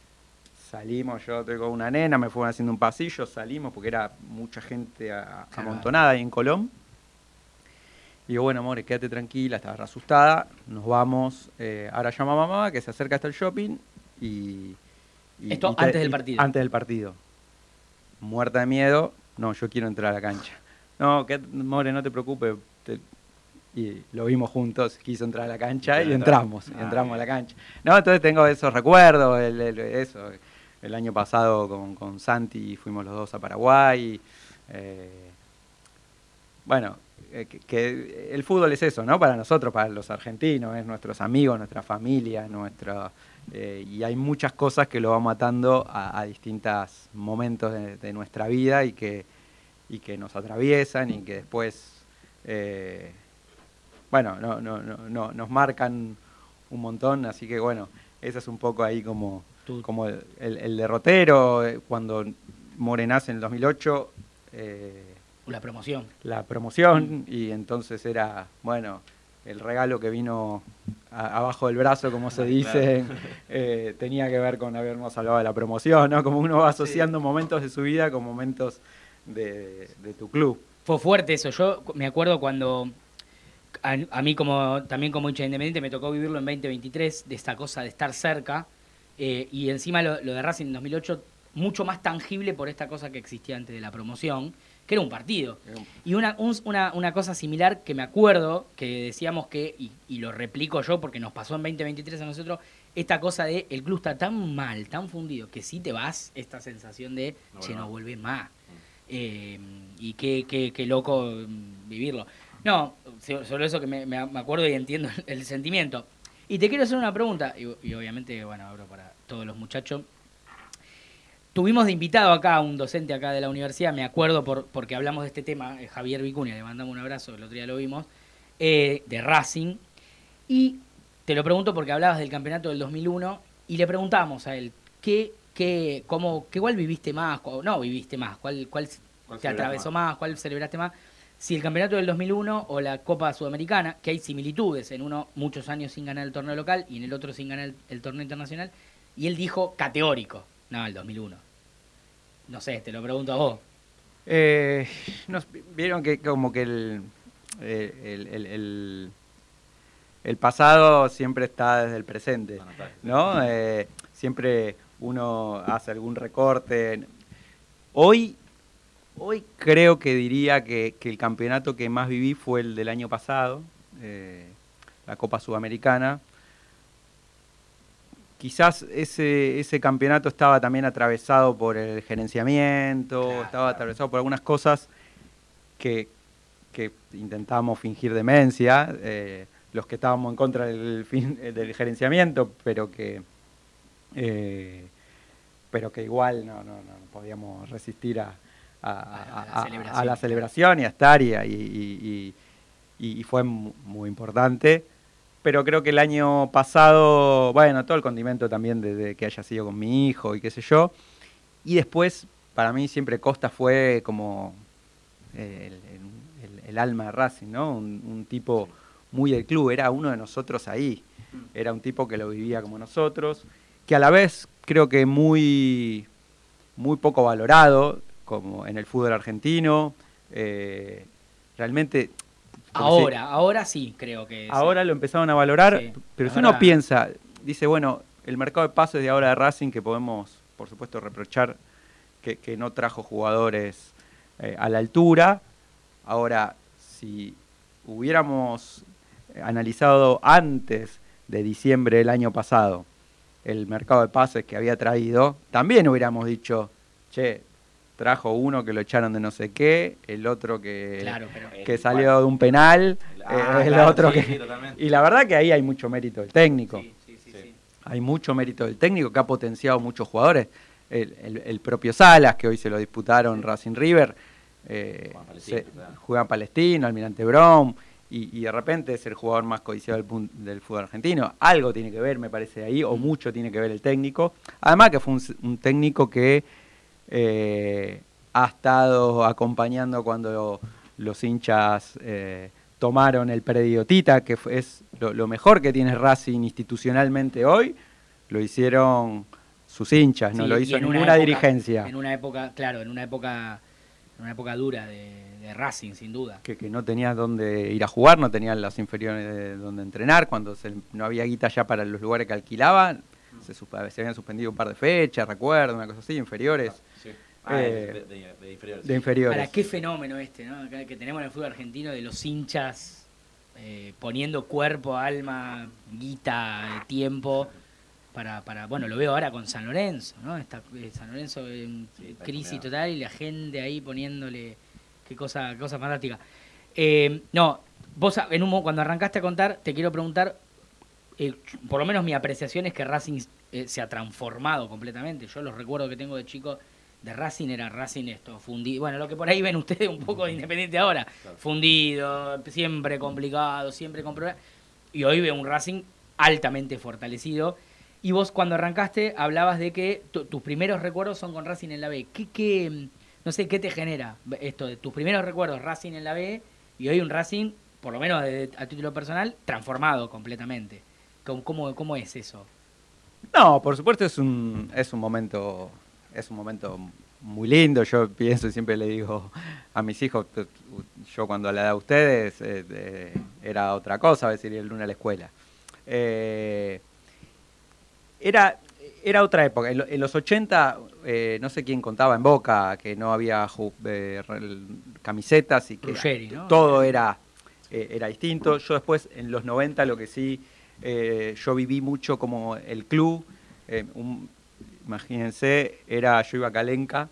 Salimos, yo tengo una nena, me fueron haciendo un pasillo, salimos porque era mucha gente a, Claro. amontonada ahí en Colón. Y digo, bueno, amore, quédate tranquila, estaba re asustada, nos vamos, eh, ahora llama a mamá que se acerca hasta el shopping y... y Esto y te- antes del y- partido. Antes del partido. Muerta de miedo, no, yo quiero entrar a la cancha. No, que, amore, no te preocupes. te- Y lo vimos juntos, quiso entrar a la cancha y entramos, y Ah, entramos a bien. la cancha. No, entonces tengo esos recuerdos, el, el- eso, el año pasado con, con Santi fuimos los dos a Paraguay. eh, bueno, eh, que, que el fútbol es eso, ¿no? Para nosotros, para los argentinos, es nuestros amigos, nuestra familia, nuestra, eh, y hay muchas cosas que lo vamos atando a, a distintos momentos de, de nuestra vida y que, y que nos atraviesan y que después, eh, bueno, no, no, no, no, nos marcan un montón, así que bueno, ese es un poco ahí como, como el, el- el derrotero, eh, cuando More nace en el dos mil ocho... Eh, La promoción. la promoción y entonces era, bueno, el regalo que vino a- abajo del brazo, como se dice, eh, tenía que ver con habernos salvado de la promoción, ¿no? Como uno va asociando momentos de su vida con momentos de, de tu club. Fue fuerte eso. Yo me acuerdo cuando a, a mí como también como hincha de Independiente me tocó vivirlo en veinte veintitrés, de esta cosa de estar cerca Eh, y encima lo, lo de Racing en dos mil ocho, mucho más tangible por esta cosa que existía antes de la promoción, que era un partido. Y una, un- una, una cosa similar que me acuerdo, que decíamos que, y, y lo replico yo porque nos pasó en veinte veintitrés a nosotros, esta cosa de el club está tan mal, tan fundido, que si te vas, esta sensación de, No, che, no. no vuelves más. Eh, y qué, qué, qué loco mm, vivirlo. No, so- solo eso que me, me- me acuerdo y entiendo el, el sentimiento. Y te quiero hacer una pregunta, y, y obviamente, bueno, abro para todos los muchachos. Tuvimos de invitado acá a un docente acá de la universidad, me acuerdo por, porque hablamos de este tema, eh, Javier Vicuña, le mandamos un abrazo, el otro día lo vimos, eh, de Racing. Y te lo pregunto porque hablabas del campeonato del dos mil uno y le preguntamos a él, ¿qué, qué, cómo, qué cuál viviste más? Cu- No viviste más, ¿cuál, cuál ¿Cuál te celebraste atravesó más? más? ¿Cuál celebraste más? Si el campeonato del dos mil uno o la Copa Sudamericana, que hay similitudes, en uno muchos años sin ganar el torneo local y en el otro sin ganar el, el torneo internacional, y él dijo categórico, no, el dos mil uno. No sé, te lo pregunto a vos. Eh, nos, vieron que como que el, eh, el, el, el- el pasado siempre está desde el presente, ¿no? Eh, siempre uno hace algún recorte. Hoy, hoy creo que diría que, que el campeonato que más viví fue el del año pasado, eh, la Copa Sudamericana. Quizás ese, ese campeonato estaba también atravesado por el gerenciamiento, Claro, estaba claro. atravesado por algunas cosas que, que intentamos fingir demencia, eh, los que estábamos en contra del, fin- del gerenciamiento, pero que, eh, pero que igual no, no, no podíamos resistir a, a- A la a- a- celebración, a la claro. celebración y a estar, y, y- y- y- y fue mu- muy importante. Pero creo que el año pasado, bueno, todo el condimento también de, de que haya sido con mi hijo y qué sé yo. Y después, para mí siempre Costa fue como eh, el, el- el alma de Racing, ¿no? Un, un tipo muy del club, era uno de nosotros ahí. Era un tipo que lo vivía como nosotros, que a la vez creo que muy, muy poco valorado, como en el fútbol argentino. Eh, realmente... porque Ahora, se- ahora sí, creo que sí. ahora lo empezaron a valorar, Sí, pero es si uno verdad. piensa, dice, bueno, el mercado de pases de ahora de Racing, que podemos, por supuesto, reprochar que, que no trajo jugadores eh, a la altura. Ahora, si hubiéramos eh, analizado antes de diciembre del año pasado el mercado de pases que había traído, también hubiéramos dicho, che, trajo uno que lo echaron de no sé qué, el otro que, Claro, pero- que El- salió bueno. de un penal, Ah, eh, el claro, otro sí, que... sí, totalmente. Y la verdad que ahí hay mucho mérito del técnico. Sí, sí, sí, sí. Hay mucho mérito del técnico que ha potenciado muchos jugadores. El, el- el propio Salas, que hoy se lo disputaron Racing River, eh, Juegan Palestino, se- claro. juegan Palestino, Almirante Brown, y, y de repente es el jugador más codiciado del, pun- del fútbol argentino. Algo tiene que ver, me parece, ahí, o mucho tiene que ver el técnico. Además que fue un, s- un técnico que eh, ha estado acompañando cuando los hinchas eh, tomaron el predio Tita, que fue- es lo, lo mejor que tiene Racing institucionalmente hoy, lo hicieron sus hinchas, no Sí, lo y hizo en una ninguna época- dirigencia. En una época, claro, en una época, en una época dura de, de Racing, sin duda. Que, que no tenías dónde ir a jugar, no tenían las inferiores de donde entrenar, cuando se- no había guita ya para los lugares que alquilaban, se, susp- se habían suspendido un par de fechas, recuerdo, una cosa así, inferiores. Sí. Ah, Eh, de, de- de inferiores. de inferiores. Para qué fenómeno este, ¿no? Acá que tenemos en el fútbol argentino de los hinchas eh, poniendo cuerpo, alma, guita, tiempo para, para, bueno, lo veo ahora con San Lorenzo, ¿no? Está, eh, San Lorenzo en Sí, está crisis comido. total y la gente ahí poniéndole qué cosa, qué cosa fantástica. Eh, no, vos en un, mo- cuando arrancaste a contar, te quiero preguntar, eh, por lo menos mi apreciación es que Racing eh, se ha transformado completamente. Yo los recuerdos que tengo de chico de Racing era Racing esto, fundido. Bueno, lo que por ahí ven ustedes un poco de Independiente ahora. Claro. Fundido, siempre complicado, siempre con problemas. Y hoy veo un Racing altamente fortalecido. Y vos cuando arrancaste hablabas de que tu- tus primeros recuerdos son con Racing en la B. ¿Qué, qué, no sé, qué te genera esto de tus primeros recuerdos Racing en la B y hoy un Racing, por lo menos de- a título personal, transformado completamente? ¿Cómo, cómo, cómo es eso? No, por supuesto es un, es un momento, es un momento muy lindo. Yo pienso y siempre le digo a mis hijos, t- yo cuando a la edad de ustedes eh, eh, era otra cosa, a veces ir el lunes a la escuela. Eh, era, era otra época. En, lo, en los ochenta, eh, no sé quién contaba en Boca que no había ju- eh, re- camisetas y que Ruggeri, ¿no? todo era, eh, era distinto. Yo después, en los noventa, lo que sí, eh, yo viví mucho como el club. Eh, un, imagínense, era, yo iba a Calenca,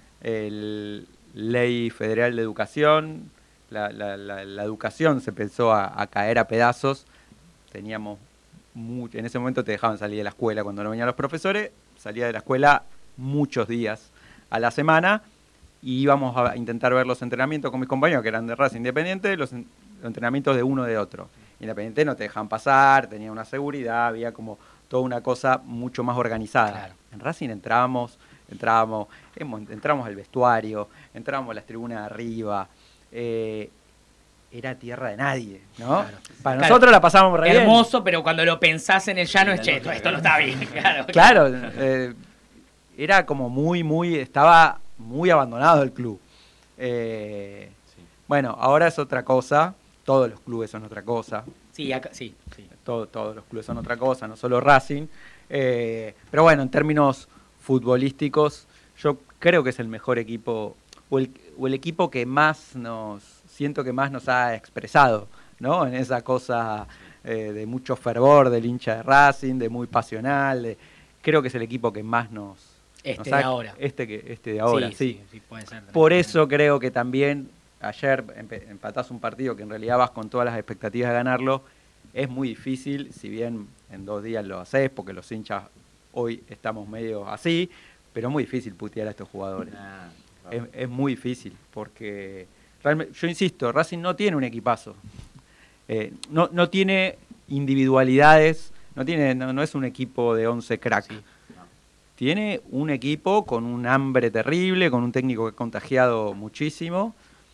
el Ley Federal de Educación, la, la, la, la educación se empezó a, a caer a pedazos. Teníamos mucho, en ese momento te dejaban salir de la escuela cuando no venían los profesores, salía de la escuela muchos días a la semana y íbamos a intentar ver los entrenamientos con mis compañeros que eran de Racing Independiente, los, en, los entrenamientos de uno de otro. Independiente no te dejaban pasar, tenía una seguridad, había como toda una cosa mucho más organizada. Claro. En Racing entrábamos, entrábamos, entramos al vestuario, entrábamos a las tribunas de arriba, eh, era tierra de nadie, ¿no? Claro. Para Claro. nosotros la pasamos re bien. Hermoso, pero cuando lo pensás en el llano es cheto, esto no está bien. Claro, Claro, eh, era como muy, muy, estaba muy abandonado el club. Eh, Sí. Bueno, ahora es otra cosa, todos los clubes son otra cosa, Sí, acá, sí, sí. todo- todos los clubes son otra cosa, no solo Racing. Eh, pero bueno, en términos futbolísticos, yo creo que es el mejor equipo, o el, o el equipo que más nos, siento que más nos ha expresado, ¿no? En esa cosa eh, de mucho fervor del hincha de Racing, de muy pasional, de- creo que es el equipo que más nos... Este nos de ha- ahora. Este, que, este de ahora, sí. sí, sí, puede ser. Por eso creo que también ayer empe- empatás un partido que en realidad vas con todas las expectativas de ganarlo. Es muy difícil, si bien en dos días lo haces, porque los hinchas hoy estamos medio así, pero es muy difícil putear a estos jugadores. Ah, Es, claro. es muy difícil, porque realmente, yo insisto, Racing no tiene un equipazo. Eh, no, no tiene individualidades, no, tiene, no, no es un equipo de once crack. Sí. Tiene un equipo con un hambre terrible, con un técnico que ha contagiado muchísimo,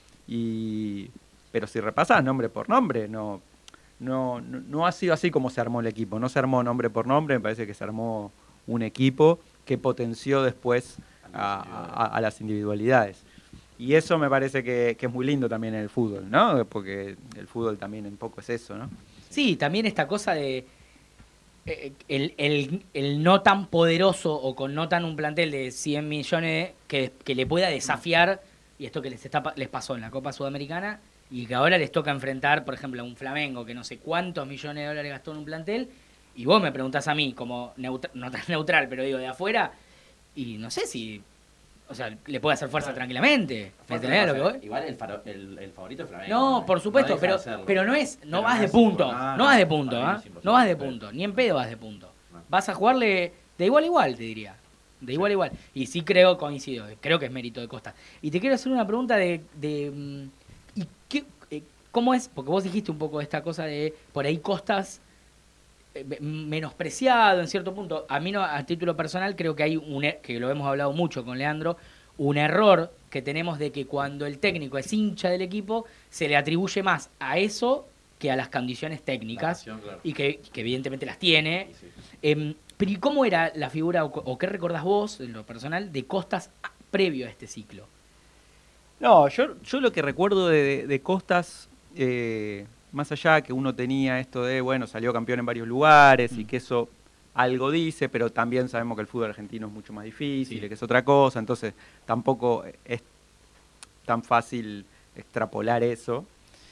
y pero si repasas nombre por nombre, no, no, no, no ha sido así como se armó el equipo. No se armó nombre por nombre, me parece que se armó un equipo que potenció después a, a- a las individualidades. Y eso me parece que, que es muy lindo también en el fútbol, ¿no? Porque el fútbol también un poco es eso, ¿no? Sí, también esta cosa de eh, el, el- el no tan poderoso o con no tan un plantel de cien millones que, que le pueda desafiar, y esto que les, está, pa- les pasó en la Copa Sudamericana, y que ahora les toca enfrentar, por ejemplo, a un Flamengo que no sé cuántos millones de dólares gastó en un plantel, y vos me preguntás a mí, como neutra- no tan neutral, pero digo de afuera, y no sé si, o sea, le puede hacer fuerza tranquilamente. ¿Me entendés a lo que voy? Igual el, faro- el, el favorito es Flamengo. No, por supuesto, deja pero, de serlo. pero no es, no Pero vas no de es punto, imposible. Ah, no vas de no, punto, para mí ¿ah? es imposible. No vas de Pero- punto, ni en pedo vas de punto. No. Vas a jugarle de igual a igual, te diría. De igual a igual. Y sí creo, coincido, creo que es mérito de Costa. Y te quiero hacer una pregunta de... de mm, ¿y qué, eh, cómo es? Porque vos dijiste un poco esta cosa de, por ahí Costas eh, me- menospreciado en cierto punto. A mí, no, a título personal, creo que hay un, er- que lo hemos hablado mucho con Leandro, un error que tenemos de que cuando el técnico es hincha del equipo, se le atribuye más a eso que a las condiciones técnicas, La pasión, claro. y que, que evidentemente las tiene. Sí, sí. Em, pero ¿y cómo era la figura, o, co- o qué recordás vos, en lo personal, de Costas a- previo a este ciclo? No, yo, yo lo que recuerdo de, de Costas, eh, más allá que uno tenía esto de, bueno, salió campeón en varios lugares y Mm. que eso algo dice, pero también sabemos que el fútbol argentino es mucho más difícil, Sí. y que es otra cosa, entonces tampoco es tan fácil extrapolar eso.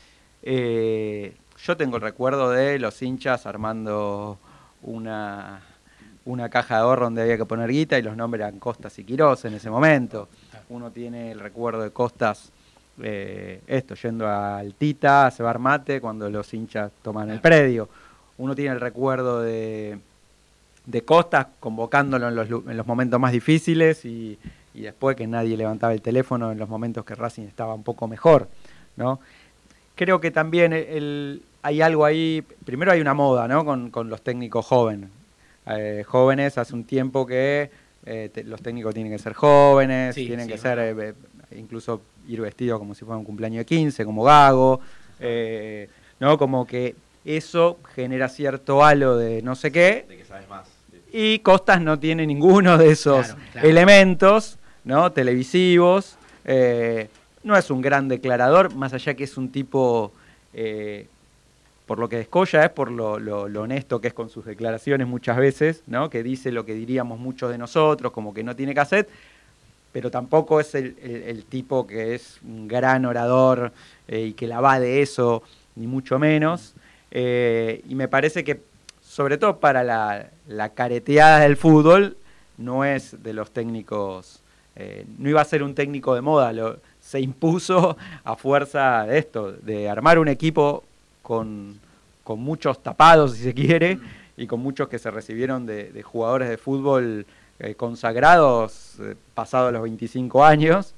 Eh, yo tengo el recuerdo de los hinchas armando una, una caja de ahorro donde había que poner guita y los nombres eran Costas y Quirós en ese momento. Uno tiene el recuerdo de Costas, eh, esto, yendo al Tita a cebar mate cuando los hinchas toman el predio. Uno tiene el recuerdo de, de Costas convocándolo en los, lu- en los momentos más difíciles y, y después que nadie levantaba el teléfono en los momentos que Racing estaba un poco mejor, ¿no? Creo que también el, el- hay algo ahí, primero hay una moda, ¿no? Con, con los técnicos jóvenes. Eh, jóvenes, hace un tiempo que eh, te- los técnicos tienen que ser jóvenes, Sí, tienen sí, que es ser, eh, eh, incluso ir vestido como si fuera un cumpleaños de quince, como Gago, eh, ¿no? Como que eso genera cierto halo de no sé qué, De que sabes más. Sí. y Costas no tiene ninguno de esos Claro, claro. elementos, ¿no? Televisivos. Eh, no es un gran declarador, más allá que es un tipo eh, por lo que descolla es por lo, lo, lo honesto que es con sus declaraciones muchas veces, ¿no? Que dice lo que diríamos muchos de nosotros, como que no tiene cassette, pero tampoco es el, el, el tipo que es un gran orador eh, y que la va de eso, ni mucho menos. Eh, y me parece que, sobre todo para la, la careteada del fútbol, no es de los técnicos, eh, no iba a ser un técnico de moda, lo, se impuso a fuerza de esto, de armar un equipo con, con muchos tapados, si se quiere, y con muchos que se recibieron de, de jugadores de fútbol eh, consagrados eh, pasados los veinticinco años,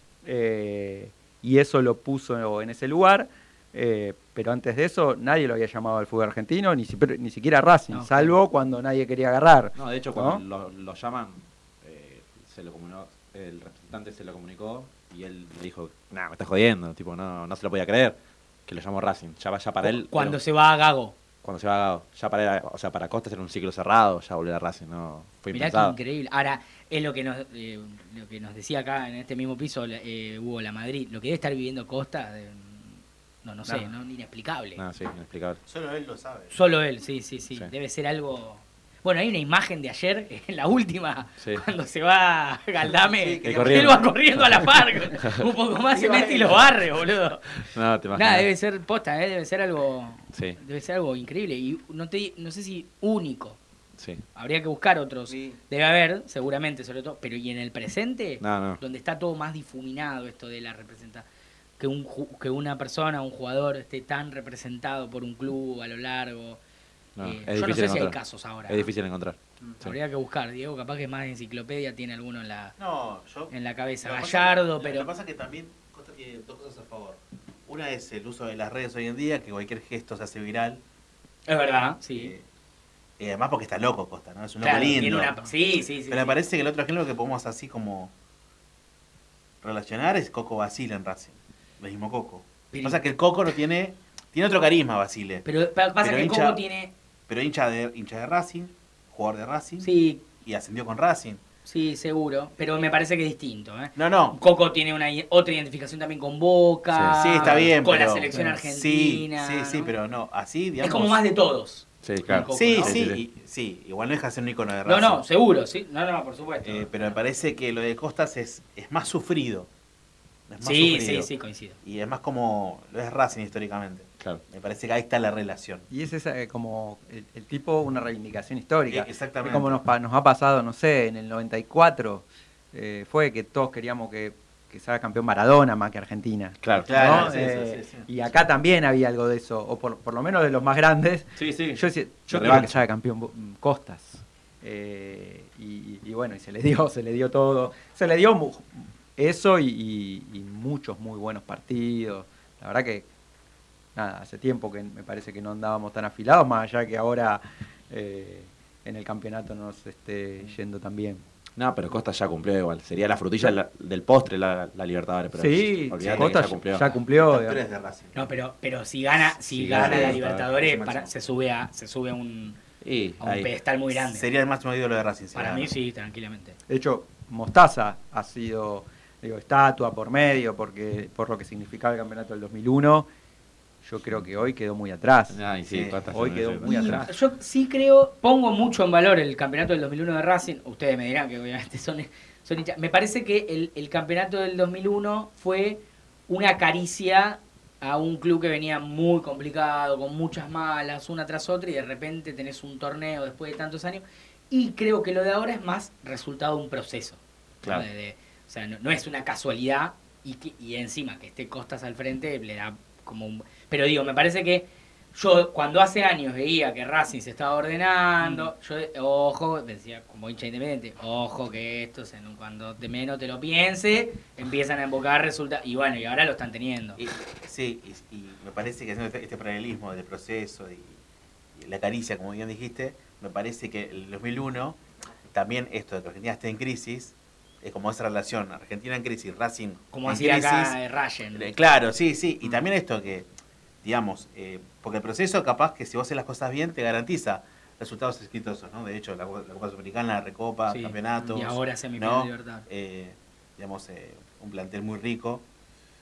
eh, y eso lo puso en ese lugar. Eh, pero antes de eso nadie lo había llamado al fútbol argentino, ni, si, ni siquiera Racing, no, salvo claro. cuando nadie quería agarrar. No, de hecho, cuando ¿no? lo, lo llaman, eh, se lo comunicó, el representante se lo comunicó y él le dijo, nah, me estás jodiendo, tipo, no, no se lo podía creer, que lo llamó Racing. Ya, ya para él. Cuando pero, se va a Gago. Cuando se va a Gago. Ya para él, o sea, para Costas era un ciclo cerrado, ya volver a Racing, no fue Mirá impensado. Qué increíble. Ahora, es lo que nos eh, lo que nos decía acá en este mismo piso eh, Hugo La Madrid, lo que debe estar viviendo Costa. De, No, no sé, no, no inexplicable. No, sí, inexplicable. Solo él lo sabe. Solo él, sí, sí, sí, sí. Debe ser algo... Bueno, hay una imagen de ayer, en la última, sí. cuando se va Galdame, sí, él corriendo. va corriendo a la par, un poco más se mete y lo barre, boludo. No, te imaginas. Nada, debe ser posta, ¿eh? Debe ser algo... Sí. Debe ser algo increíble y no, te, no sé si único. Sí. Habría que buscar otros. Sí. Debe haber, seguramente, sobre todo. Pero ¿y en el presente? No, no. Donde está todo más difuminado esto de la representación. Que, un, que una persona, un jugador esté tan representado por un club a lo largo. No, eh, es yo no sé encontrar. si hay casos ahora. Es difícil encontrar. Sí. Habría que buscar. Diego, capaz que más enciclopedia tiene alguno en la, no, yo, en la cabeza. Lo Gallardo, que, pero... Lo que pasa es que también Costa tiene dos cosas a favor. Una es el uso de las redes hoy en día, que cualquier gesto se hace viral. Es verdad, sí. Eh, y además porque está loco Costa, ¿no? Es un claro, loco lindo. Tiene una... Sí, sí, sí. Pero sí. me parece que el otro ejemplo que podemos así como relacionar es Coco Basile en Racing. El mismo Coco. Lo que pasa es que el Coco no tiene... Tiene otro carisma, Basile. Pero pasa pero que el hincha, Coco tiene... Pero hincha de, hincha de Racing, jugador de Racing. Sí. Y ascendió con Racing. Sí, seguro. Pero me parece que es distinto, ¿eh? No, no. Coco tiene una otra identificación también con Boca. Sí, sí está bien. Con pero, la selección argentina. Sí, sí, sí, ¿no? pero no. Así, digamos... Es como más de todos. Sí, claro. Coco, sí, ¿no? sí, Sí, sí, sí. y, sí. Igual no deja de ser un icono de Racing. No, no, seguro, sí. No, no, por supuesto. Eh, pero me parece que lo de Costas es, es más sufrido. Es más sí, sufrido. sí, sí, coincido. Y es más como lo es Racing históricamente. Claro. Me parece que ahí está la relación. Y ese es eh, como el, el tipo una reivindicación histórica. Eh, exactamente. Es como nos, pa- nos ha pasado, no sé, en el noventa y cuatro eh, fue que todos queríamos que, que salga campeón Maradona más que Argentina. Claro. Claro, ¿no? sí, Eh, sí, sí, sí. Y acá también había algo de eso, o por, por lo menos de los más grandes. Sí, sí. Yo, decía, yo De quiero que revancha. salga campeón Bo- Costas. Eh, y, y bueno, y se le dio, se le dio todo. Se le dio mu- eso y, y- y muchos muy buenos partidos. La verdad que, nada, hace tiempo que me parece que no andábamos tan afilados, más allá que ahora eh, en el campeonato nos esté yendo tan bien. No, pero Costa ya cumplió igual. Sería la frutilla la- del postre la, la Libertadores. Pero Sí, olvídate Costa que ya cumplió. ya cumplió. Tú eres de Racing. No, pero, pero si gana, si Si gana gana, la está- Libertadores, está para, máximo. se sube a, se sube a un, Y a un ahí. pedestal muy grande. Sería el máximo ídolo de Racing. si Para gana. mí sí, tranquilamente. De hecho, Mostaza ha sido, digo, estatua por medio, porque por lo que significaba el campeonato del dos mil uno. Yo creo que hoy quedó muy atrás. Ay, sí, Sí. Costa Hoy se quedó merece. muy Y atrás. yo sí creo, pongo mucho en valor el campeonato del dos mil uno de Racing. Ustedes me dirán que obviamente son, son hinchas. Me parece que el, el campeonato del dos mil uno fue una caricia a un club que venía muy complicado, con muchas malas, una tras otra, y de repente tenés un torneo después de tantos años. Y creo que lo de ahora es más resultado de un proceso. ¿no? Claro. De- de- o sea, no, no es una casualidad y, que, y encima que esté Costas al frente le da como un... Pero digo, me parece que yo cuando hace años veía que Racing se estaba ordenando, yo, ojo, decía como hincha independiente, ojo que estos en un- cuando te menos te lo piense, empiezan a invocar resultados. Y bueno, y ahora lo están teniendo. Y- sí, y, y me parece que haciendo este, este paralelismo del proceso y, y la caricia, como bien dijiste, me parece que el dos mil uno, también esto de que Argentina esté en crisis, es como esa relación, Argentina en crisis, Racing Como en hacía crisis. acá eh, Rayen. Eh, Claro, sí, sí. Y también esto que, digamos, eh, porque el proceso capaz que si vos haces las cosas bien te garantiza resultados exitosos, ¿no? De hecho, la, Copa- la Copa Sudamericana, la Recopa, Sí. campeonatos. Y ahora semifinal ¿no? de Libertadores. Eh, digamos, eh, un plantel muy rico.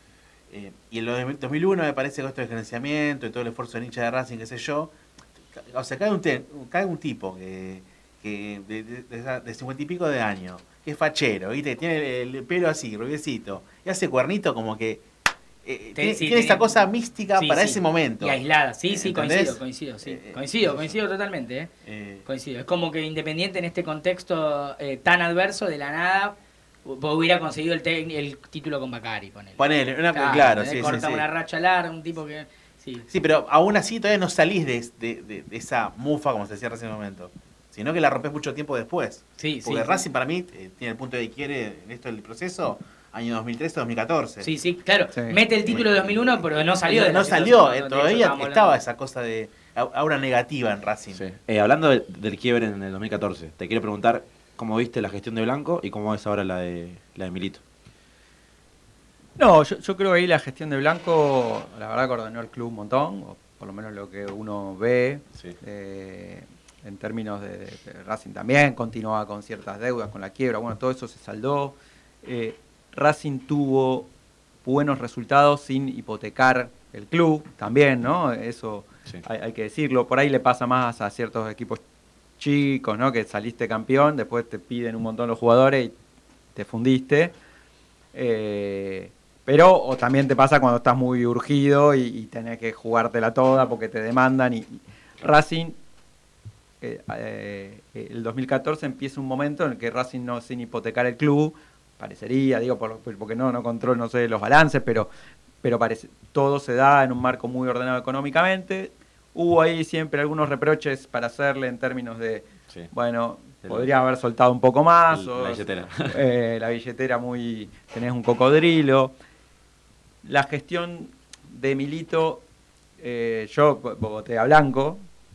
Eh, y en el dos mil uno me parece que esto de gerenciamiento y todo el esfuerzo de hincha de Racing, qué sé yo, o sea, cae un, te, cae un tipo que, que de, de, de, de cincuenta y pico de años, que es fachero, ¿viste? Tiene el pelo así, rubiecito, y hace cuernito como que eh, tiene, sí, tiene esa tiene, cosa mística sí, para sí, ese momento. Y aislada, sí, sí, ¿entendés? coincido, coincido, sí. Eh, coincido, eso. coincido totalmente, ¿eh? Eh, Coincido. Es como que Independiente en este contexto eh, tan adverso, de la nada, hubiera conseguido el, te- el título con Bacari, ponele. Ponele, una, claro, claro, sí, corta sí, sí. una racha larga, un tipo que... Sí. Sí, pero aún así todavía no salís de, de, de, de esa mufa, como se decía recién en un momento, sino que la rompes mucho tiempo después. Sí, Porque sí, Racing sí. para mí eh, tiene el punto de quiere en esto del proceso, año dos mil trece dos mil catorce. Sí, sí, claro. Sí. Mete el título de dos mil uno, pero no salió No, de la no situación salió, donde eh, ellos todavía estábamos estaba hablando. esa cosa de au- aura negativa en Racing. Sí. Eh, hablando de- del quiebre en el dos mil catorce, te quiero preguntar cómo viste la gestión de Blanco y cómo ves ahora la de, la de Milito. No, yo, yo creo que ahí la gestión de Blanco, la verdad que ordenó el club un montón, o por lo menos lo que uno ve, Sí. eh, en términos de, de- de Racing también, continuaba con ciertas deudas, con la quiebra, bueno, todo eso se saldó. Eh, Racing tuvo buenos resultados sin hipotecar el club también, ¿no? Eso Sí. hay, hay que decirlo. Por ahí le pasa más a ciertos equipos chicos, ¿no? Que saliste campeón, después te piden un montón los jugadores y te fundiste. Eh, pero o también te pasa cuando estás muy urgido y, y tenés que jugártela toda porque te demandan. Y, y Racing, eh, eh, el dos mil catorce empieza un momento en el que Racing no sin hipotecar el club, parecería, digo, por, porque no, no controlo, no sé los balances, pero, pero parece, todo se da en un marco muy ordenado económicamente. Hubo ahí siempre algunos reproches para hacerle en términos de, Sí. bueno, El- podría haber soltado un poco más. el- o, la billetera. eh, la billetera muy, tenés un cocodrilo. La gestión de Milito, eh, yo vo- voté a Blanco.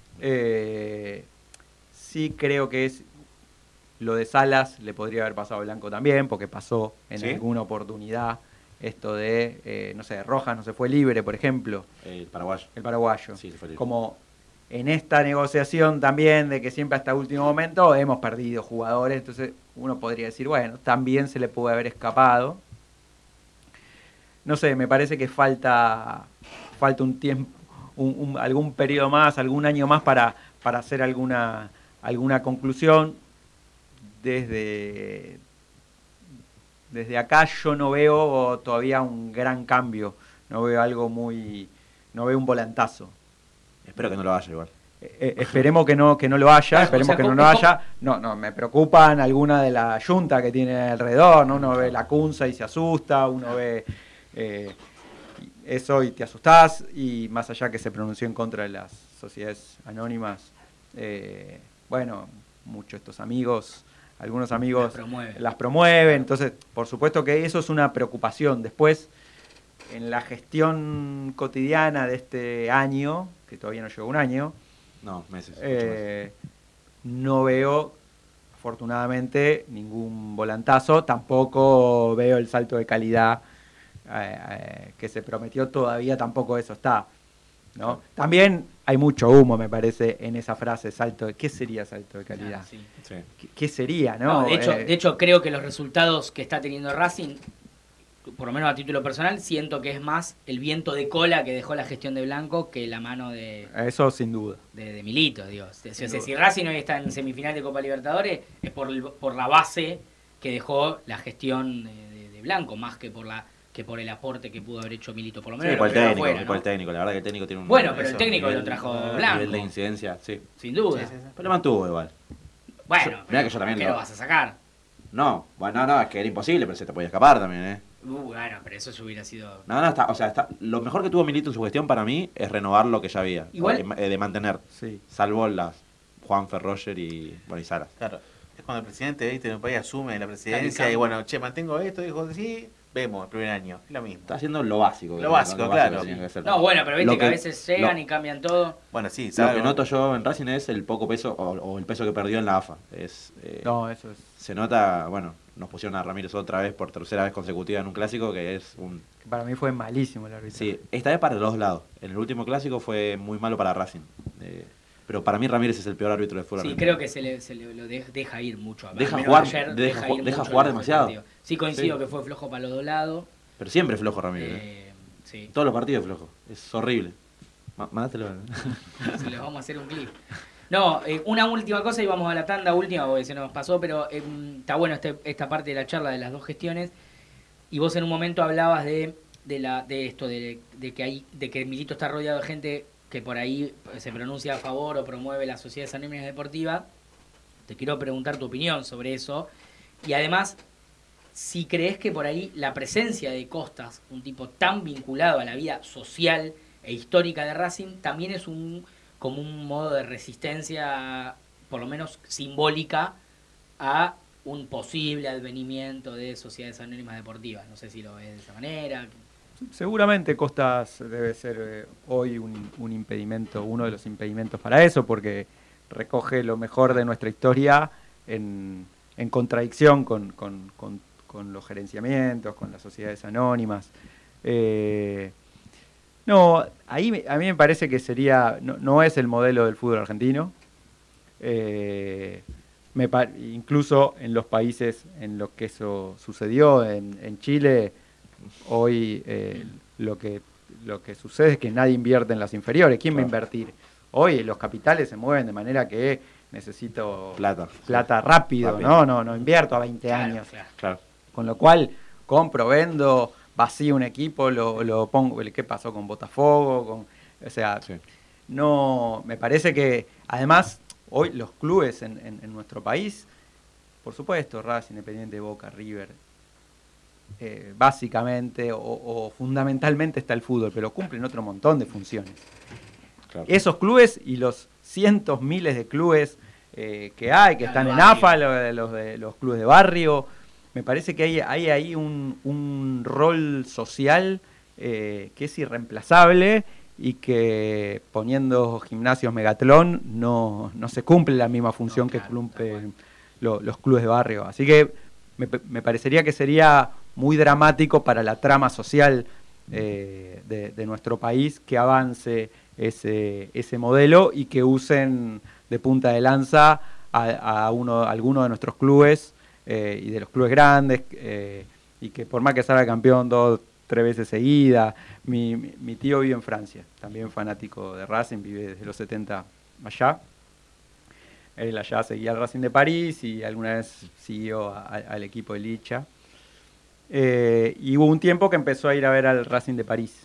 Eh, sí creo que es lo de Salas le podría haber pasado a Blanco también, porque pasó en ¿Sí? alguna oportunidad esto de, eh, no sé, Rojas no se fue libre, por ejemplo, El paraguayo. el paraguayo. Sí, se fue libre. Como en esta negociación también de que siempre hasta último momento hemos perdido jugadores, entonces uno podría decir, bueno, también se le puede haber escapado. No sé, me parece que falta, falta un tiempo, un, un- algún periodo más, algún año más para, para hacer alguna, alguna conclusión. Desde, desde acá yo no veo todavía un gran cambio, no veo algo muy, no veo un volantazo. Espero que no lo haya igual. Eh, esperemos que no que no lo haya, Claro, esperemos o sea, que no ¿cómo- lo haya. No, no, me preocupan alguna de la yunta que tiene alrededor, ¿no? Uno ve la cunza y se asusta, uno ve eh, eso y te asustás, y más allá que se pronunció en contra de las sociedades anónimas, eh, bueno, muchos estos amigos, algunos amigos Las promueven. las promueven, entonces por supuesto que eso es una preocupación. Después, en la gestión cotidiana de este año, que todavía no llegó un año, No, meses. eh, no veo, afortunadamente, ningún volantazo. Tampoco veo el salto de calidad eh, eh, que se prometió. Todavía tampoco eso está, ¿no? También hay mucho humo, me parece, en esa frase, salto de... ¿Qué sería salto de calidad? Ah, sí. Sí. ¿Qué, qué sería, no? No, de hecho, Eh, de hecho, creo que los resultados que está teniendo Racing, por lo menos a título personal, siento que es más el viento de cola que dejó la gestión de Blanco que la mano de, eso sin duda. de, de Milito, digo. O sea, Sin si duda. Racing hoy está en semifinal de Copa Libertadores, es por, el- por la base que dejó la gestión de, de- de Blanco, más que por la que por el aporte que pudo haber hecho Milito, por lo menos Sí, en por lo el que técnico, afuera, por ¿no? el técnico. La verdad que el técnico tiene un... Bueno, pero el eso, técnico nivel- lo trajo nivel Blanco. de incidencia, sí. Sin duda. Sí, sí, sí. Pero lo mantuvo igual. Bueno, Yo- mirá que yo también ¿qué lo- lo vas a sacar? No, bueno, no, no, es que era imposible, pero se te podía escapar también, ¿eh? Uh, bueno, pero eso hubiera sido... No, no, está, o sea, está, lo mejor que tuvo Milito en su gestión para mí es renovar lo que ya había. Igual- O, eh, de mantener. Sí. Salvo las Juan Ferroger y, bueno, y Salas. Claro, es cuando el presidente, viste, en un país asume la presidencia Cambio. y bueno, che, mantengo esto, dijo sí, vemos el primer año, es lo mismo. Está haciendo lo básico. Lo básico, claro. que tenías que hacer. No, bueno, pero viste Lo que, a veces llegan lo- y cambian todo. Bueno, sí, Lo ¿sabes? que noto yo en Racing es el poco peso, o, o el peso que perdió en la A F A. Es, eh, No, eso es... Se nota, bueno, nos pusieron a Ramírez otra vez por tercera vez consecutiva en un clásico que es un... Para mí fue malísimo el arbitraje. Sí, esta vez para los dos lados. En el último clásico fue muy malo para Racing. Eh, pero para mí Ramírez es el peor árbitro de fútbol. Sí, argentino. creo que se le, se le lo de- deja ir mucho. Al Deja menos jugar- ayer deja ju- ir deja mucho jugar en el demasiado. partido. Sí, coincido Sí. que fue flojo para los dos lados. Pero siempre flojo Ramírez. ¿eh? Eh, Sí. Todos los partidos flojos. Es horrible. Ma- Mandátelo. Se les vamos a hacer un clip. No, eh, una última cosa y vamos a la tanda última porque se nos pasó, pero eh, está bueno este, esta parte de la charla de las dos gestiones. Y vos en un momento hablabas de, de, la, de esto, de, de, que hay, de que Milito está rodeado de gente que por ahí se pronuncia a favor o promueve las sociedades anónimas deportivas. Te quiero preguntar tu opinión sobre eso. Y además, si crees que por ahí la presencia de Costas, un tipo tan vinculado a la vida social e histórica de Racing, también es un como un modo de resistencia, por lo menos simbólica, a un posible advenimiento de sociedades anónimas deportivas. No sé si lo ves de esa manera. Seguramente Costas debe ser eh, hoy un, un impedimento, uno de los impedimentos para eso, porque recoge lo mejor de nuestra historia en, en contradicción con, con, con, con los gerenciamientos, con las sociedades anónimas. Eh, no, ahí me- a mí me parece que sería, no, no es el modelo del fútbol argentino. Eh, me pa- incluso en los países en los que eso sucedió, en, en Chile, hoy eh, lo que lo que sucede es que nadie invierte en las inferiores. ¿Quién va a invertir? Hoy los capitales se mueven de manera que necesito Plata. plata rápido, Rápido. ¿no? No, no invierto a veinte Claro, años. claro. Claro. Con lo cual, compro, vendo, vacío un equipo, lo, lo pongo. ¿Qué pasó con Botafogo? Con, o sea, Sí. no, me parece que además hoy los clubes en, en- en nuestro país, por supuesto, Racing, Independiente, Boca, River, eh, básicamente o, o fundamentalmente está el fútbol, pero cumplen otro montón de funciones. Claro. Esos clubes y los cientos, miles de clubes eh, que hay, que Ah, están de en barrio. A F A, lo- de los, de los clubes de barrio, me parece que hay, hay ahí un, un rol social eh, que es irreemplazable y que poniendo gimnasios Megatlón no, no se cumple la misma función No, claro, que cumplen tal cual. lo- los clubes de barrio. Así que me, me parecería que sería muy dramático para la trama social eh, de, de nuestro país que avance ese, ese modelo y que usen de punta de lanza a, a uno, a alguno de nuestros clubes eh, y de los clubes grandes eh, y que por más que salga campeón dos, tres veces seguida. Mi, mi, mi tío vive en Francia, también fanático de Racing, vive desde los setenta allá. Él allá seguía al Racing de París y alguna vez siguió a- a- al equipo de Licha. Eh, y hubo un tiempo que empezó a ir a ver al Racing de París.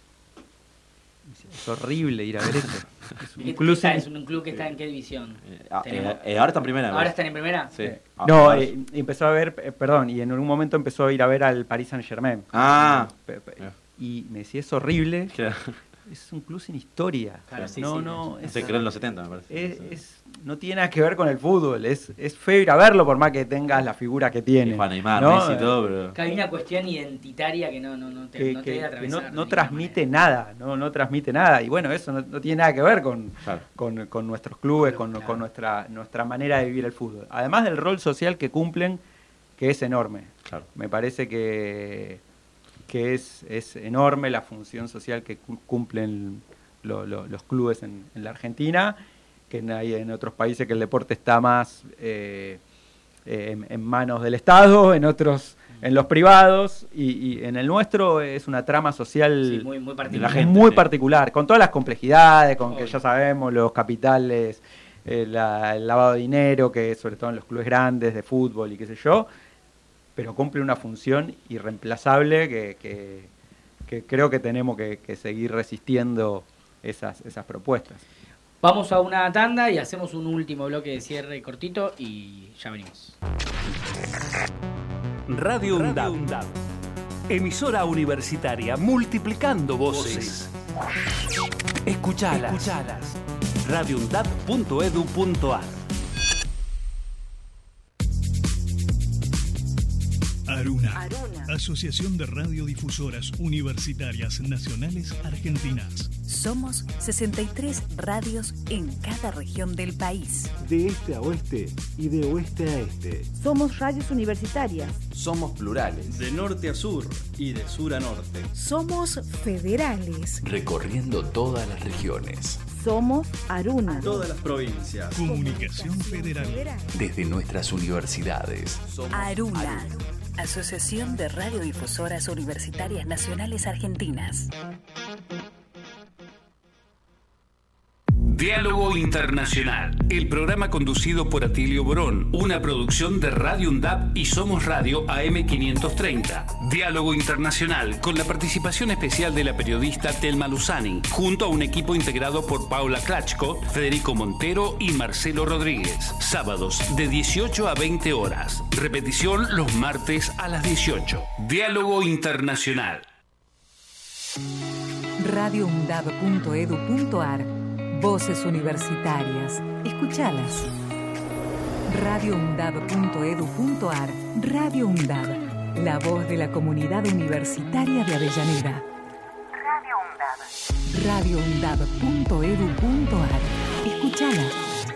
Es horrible ir a ver eso. Es un ¿Qué- club qué está? sin- ¿Es un club que está en qué división? Eh, ah, Tenemos- eh, eh, ahora está en primera. ¿Ahora ¿ves? están en primera? Sí. Ah, No, ahora- eh, empezó a ver, eh, perdón, y en algún momento empezó a ir a ver al Paris Saint Germain. Ah. Y me decía, es horrible. Claro. Es un club sin historia. Claro, sí, no, sí, no, es, Se creó en los setenta, me parece. es- es- no tiene nada que ver con el fútbol. Es, es feo ir a verlo por más que tengas la figura que tiene. Y Juan Neymar, ¿no? Messi y todo, pero... Que hay una cuestión identitaria que no, no, no te, que, no te que- debe que atravesar. no, de no ninguna transmite manera. nada, no, no transmite nada. Y bueno, eso no, no tiene nada que ver con, Claro. con, con nuestros clubes, con, Claro. con nuestra, nuestra manera de vivir el fútbol. Además del rol social que cumplen, que es enorme. Claro. Me parece que, que es, es enorme la función social que cu- cumplen lo- lo- los clubes en, en la Argentina, que en- hay en otros países que el deporte está más eh, eh, en, en manos del Estado, en otros en los privados, y, y en el nuestro es una trama social Sí, muy, muy de particular. la gente, muy sí. particular, con todas las complejidades, con que Obvio. ya sabemos los capitales, eh, la- el lavado de dinero, que sobre todo en los clubes grandes de fútbol y qué sé yo, pero cumple una función irreemplazable que, que- que creo que tenemos que, que seguir resistiendo esas, esas propuestas. Vamos a una tanda y hacemos un último bloque de cierre cortito y ya venimos. Radio UNDAB. Emisora universitaria multiplicando voces. Escuchalas. Escuchalas. radio undab punto edu punto ar. Aruna. Aruna. Asociación de Radiodifusoras Universitarias Nacionales Argentinas. Somos sesenta y tres radios en cada región del país. De este a oeste y de oeste a este. Somos radios universitarias. Somos plurales. De norte a sur y de sur a norte. Somos federales. Recorriendo todas las regiones. Somos Aruna. Todas las provincias. Comunicación Federal. Desde nuestras universidades. Aruna. Asociación de Radiodifusoras Universitarias Nacionales Argentinas. Diálogo Internacional, el programa conducido por Atilio Borón, una producción de Radio UNDAP y Somos Radio A M quinientos treinta. Diálogo Internacional, con la participación especial de la periodista Telma Luzani, junto a un equipo integrado por Paula Klachko, Federico Montero y Marcelo Rodríguez. Sábados de dieciocho a veinte horas. Repetición los martes a las dieciocho. Diálogo Internacional. radio undab punto edu punto ar. Voces universitarias. Escuchalas. radio undab punto edu punto ar. Radio UNDAB. La voz de la comunidad universitaria de Avellaneda. Radio UNDAB. radio undab punto edu punto ar. Escuchalas.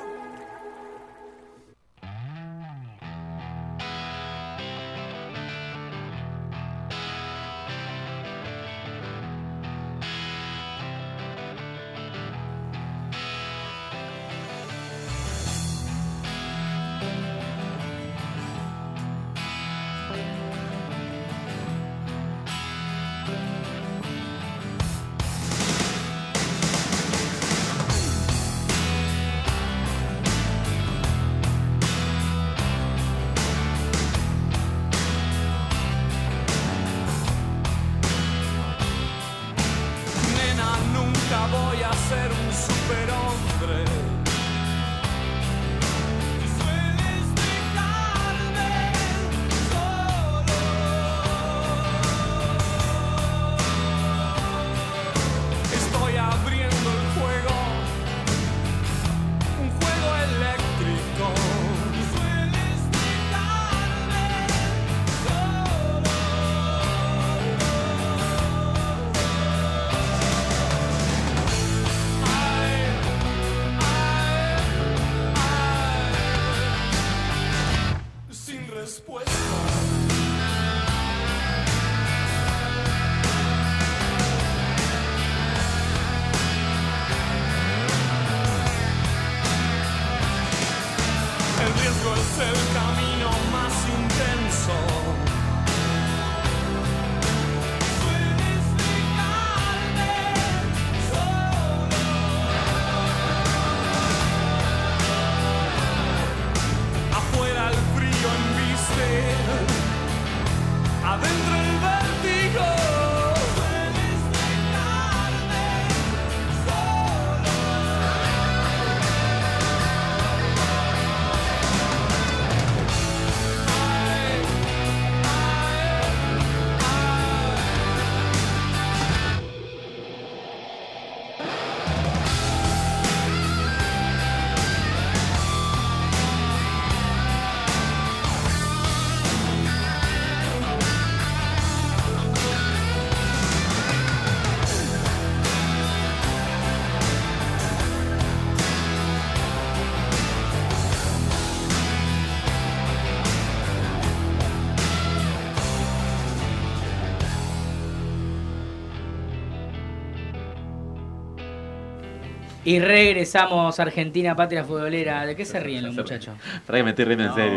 Y regresamos a Argentina, patria futbolera. ¿De qué se ríen los muchachos? Para que me estoy riendo en No, serio.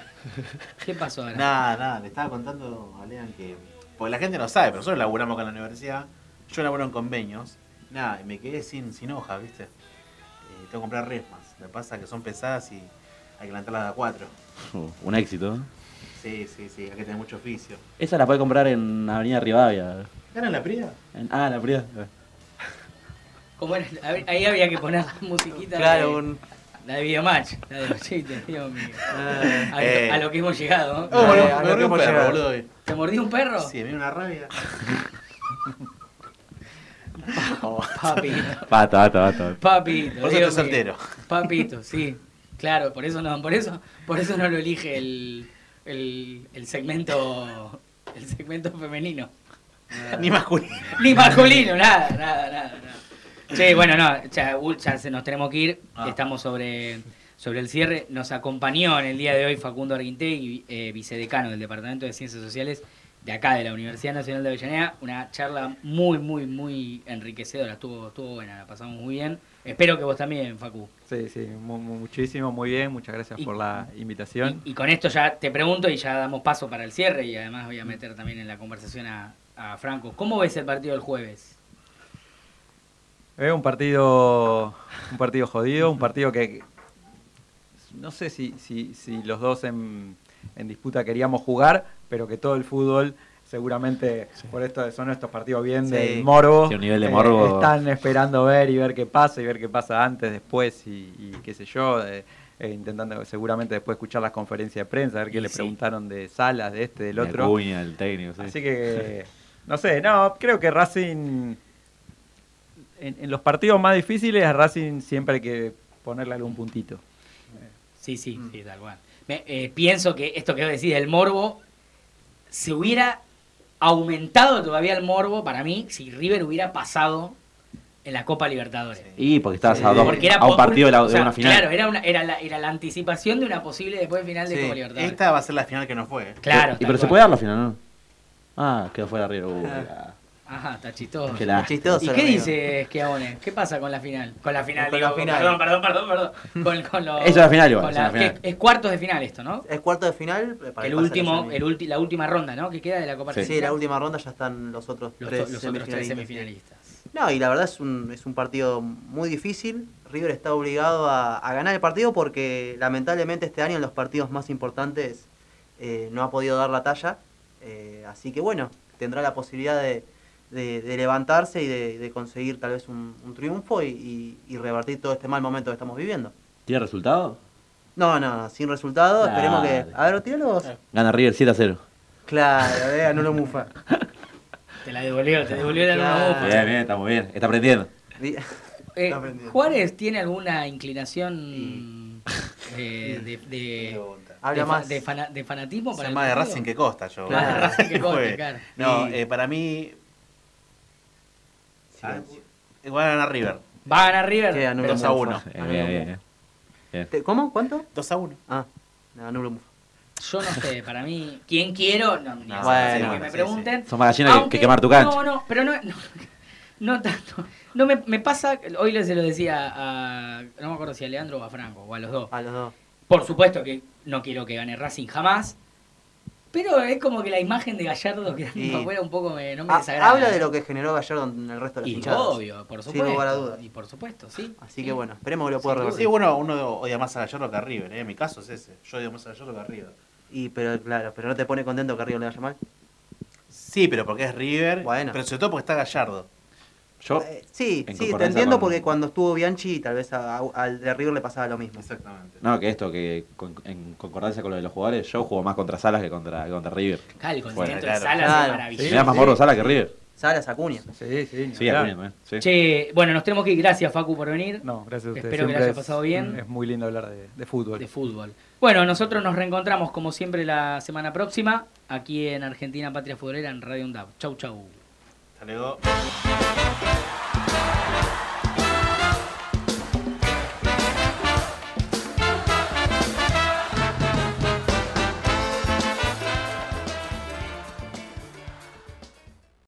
¿Qué pasó ahora? Nada, nada, le estaba contando a Lean que... Porque la gente no sabe, pero nosotros laburamos acá en la universidad. Yo laburo en convenios. Nada, y me quedé sin, sin hojas, ¿viste? Eh, tengo que comprar resmas. Me pasa que son pesadas y hay que levantarlas de a cuatro. Uh, un éxito. Sí, sí, sí, hay que tener mucho oficio. Esa la puede comprar en Avenida Rivadavia. ¿Era en la Prida? En- ah, la Prida. ¿Cómo era? A ver, ahí había que poner la musiquita. Claro, de, un- La de Videomatch. La de los chistes, Dios mío. Ah, a, eh. a lo que hemos llegado, ¿no? Oh, bueno, Eh, a me lo que mordió un hemos perro, llegado. boludo. hoy. ¿Te mordió un perro? Sí, me dio una rabia. Papito. Pato, pato, pato. Papito. Por eso Dios estoy mío. soltero. Papito, sí. Claro, por eso no, por eso, por eso no lo elige el, el, el segmento el segmento femenino. Ni masculino. Ni masculino, nada, nada, nada, nada. Sí, bueno, no, ya, u- ya se nos tenemos que ir. Ah. Estamos sobre, sobre el cierre. Nos acompañó en el día de hoy Facundo Arguintegui, eh, vicedecano del Departamento de Ciencias Sociales de acá, de la Universidad Nacional de Avellaneda. Una charla muy, muy, muy enriquecedora. Estuvo, estuvo buena, la pasamos muy bien. Espero que vos también, Facu. Sí, sí, mu- mu- muchísimo, muy bien. Muchas gracias Y- por la invitación. Y con esto ya te pregunto y ya damos paso para el cierre y además voy a meter también en la conversación a, a Franco. ¿Cómo ves el partido del jueves? Es un partido, un partido jodido, un partido que no sé si, si, si los dos en, en disputa queríamos jugar, pero que todo el fútbol seguramente sí. por esto son estos partidos bien sí. del morbo, sí, un nivel de eh, morbo. están esperando ver y ver qué pasa y ver qué pasa antes, después y, y qué sé yo, eh, eh, intentando seguramente después escuchar las conferencias de prensa, a ver qué le sí. preguntaron de Salas, de este, del otro. Acuña, el técnico, sí. Así que, no sé, no, creo que Racing... En, en los partidos más difíciles a Racing siempre hay que ponerle algún puntito. Sí, sí, sí, tal cual. Me, eh, pienso que esto que vos decís del morbo, se hubiera aumentado todavía el morbo para mí si River hubiera pasado en la Copa Libertadores. Y porque estabas sí. a, dos, porque era a un partido de, la, o sea, de una final. Claro, era, una, era, la, era la anticipación de una posible después final de sí. Copa Libertadores. Esta va a ser la final que no fue. Claro. Y pero cual. Se puede dar la final, ¿no? Ah, quedó fuera River. Uh, Ajá, está chistoso. Qué la... chistoso ¿Y qué dice Schiavone? ¿Qué pasa con la final? Con la final, con digo, la final. Perdón, perdón, perdón, perdón. Con, con los, Eso es la final igual. con La la, final. Es cuartos de final esto, ¿no? Es cuarto de final. Para el último, el ulti, la última ronda, ¿no? Que queda de la Copa Sí, Argentina. sí, la última ronda ya están los otros los, tres, los semifinalistas. otros tres semifinalistas. No, y la verdad es un, es un partido muy difícil. River está obligado a, a ganar el partido porque lamentablemente este año en los partidos más importantes eh, no ha podido dar la talla. Eh, así que bueno, tendrá la posibilidad de, de, de levantarse y de, de conseguir tal vez un, un triunfo y, y, y revertir todo este mal momento que estamos viviendo. ¿Tiene resultado? No, no, no, sin resultado. Dale. Esperemos que... A ver, tíralo vos. Gana River siete a cero. Claro, vea, no lo mufa. Te la devolvió, te devolvió la Claro. nueva mufa. Bien, bien, está muy bien. Está aprendiendo. Eh, ¿Juárez tiene alguna inclinación eh, de, de, Habla de, más. de, fana, de fanatismo para Soy el más de partido? Racing que Costa, yo. Claro, de Racing que Costa, claro. No, Y- eh, para mí... Ah, va a ganar River. Va a ganar River. Queda nulo dos a uno. Eh, bien, bien, bien. ¿Te- ¿Cómo? ¿Cuánto? dos a uno. Ah, no, no lo mufa. Yo no sé, para mí, ¿quién quiero? No, ni No, sé, bueno, que me sí, pregunten. Son más gallinas que- que quemar tu cancha. No, no, pero no, no, no tanto. No me, me pasa, hoy les se lo decía a, no me acuerdo si a Leandro o a Franco, o a los dos. A los dos. Por supuesto que no quiero que gane Racing jamás, pero es como que la imagen de Gallardo quedando Y- afuera un poco me, no me Ah, desagrada. habla de lo que generó Gallardo en el resto de las Y hinchadas. obvio, por Sin supuesto. lugar a dudas. Y por supuesto, sí. Así sí. que bueno, esperemos que lo pueda Sin revertir. Sí, bueno, uno odia más a Gallardo que a River, ¿eh? Mi caso es ese. Yo odio más a Gallardo que a River. Y pero claro, pero no te pone contento que River le vaya mal. Sí, pero porque es River. Bueno. Pero sobre todo porque está Gallardo. Yo, Eh, sí, en sí, te concordancia entiendo con- porque cuando estuvo Bianchi tal vez a- a- al de River le pasaba lo mismo. Exactamente. no, que esto, que con- en concordancia con lo de los jugadores, yo juego más contra Salas que contra, que contra River. Claro, el Bueno, conocimiento claro. de Salas Claro. es maravilloso. Me da más sí. morro Salas que River. Salas, Acuña. Sí, sí. ni Sí, hablar. Acuña también. Sí. Che, bueno, nos tenemos que ir. Gracias, Facu, por venir. No, gracias a ustedes. Espero que le Siempre haya es- pasado bien. Es muy lindo hablar de, de fútbol. De fútbol. Bueno, nosotros nos reencontramos como siempre la semana próxima aquí en Argentina Patria Futbolera en Radio UNDAV. Chau, chau. Hasta luego.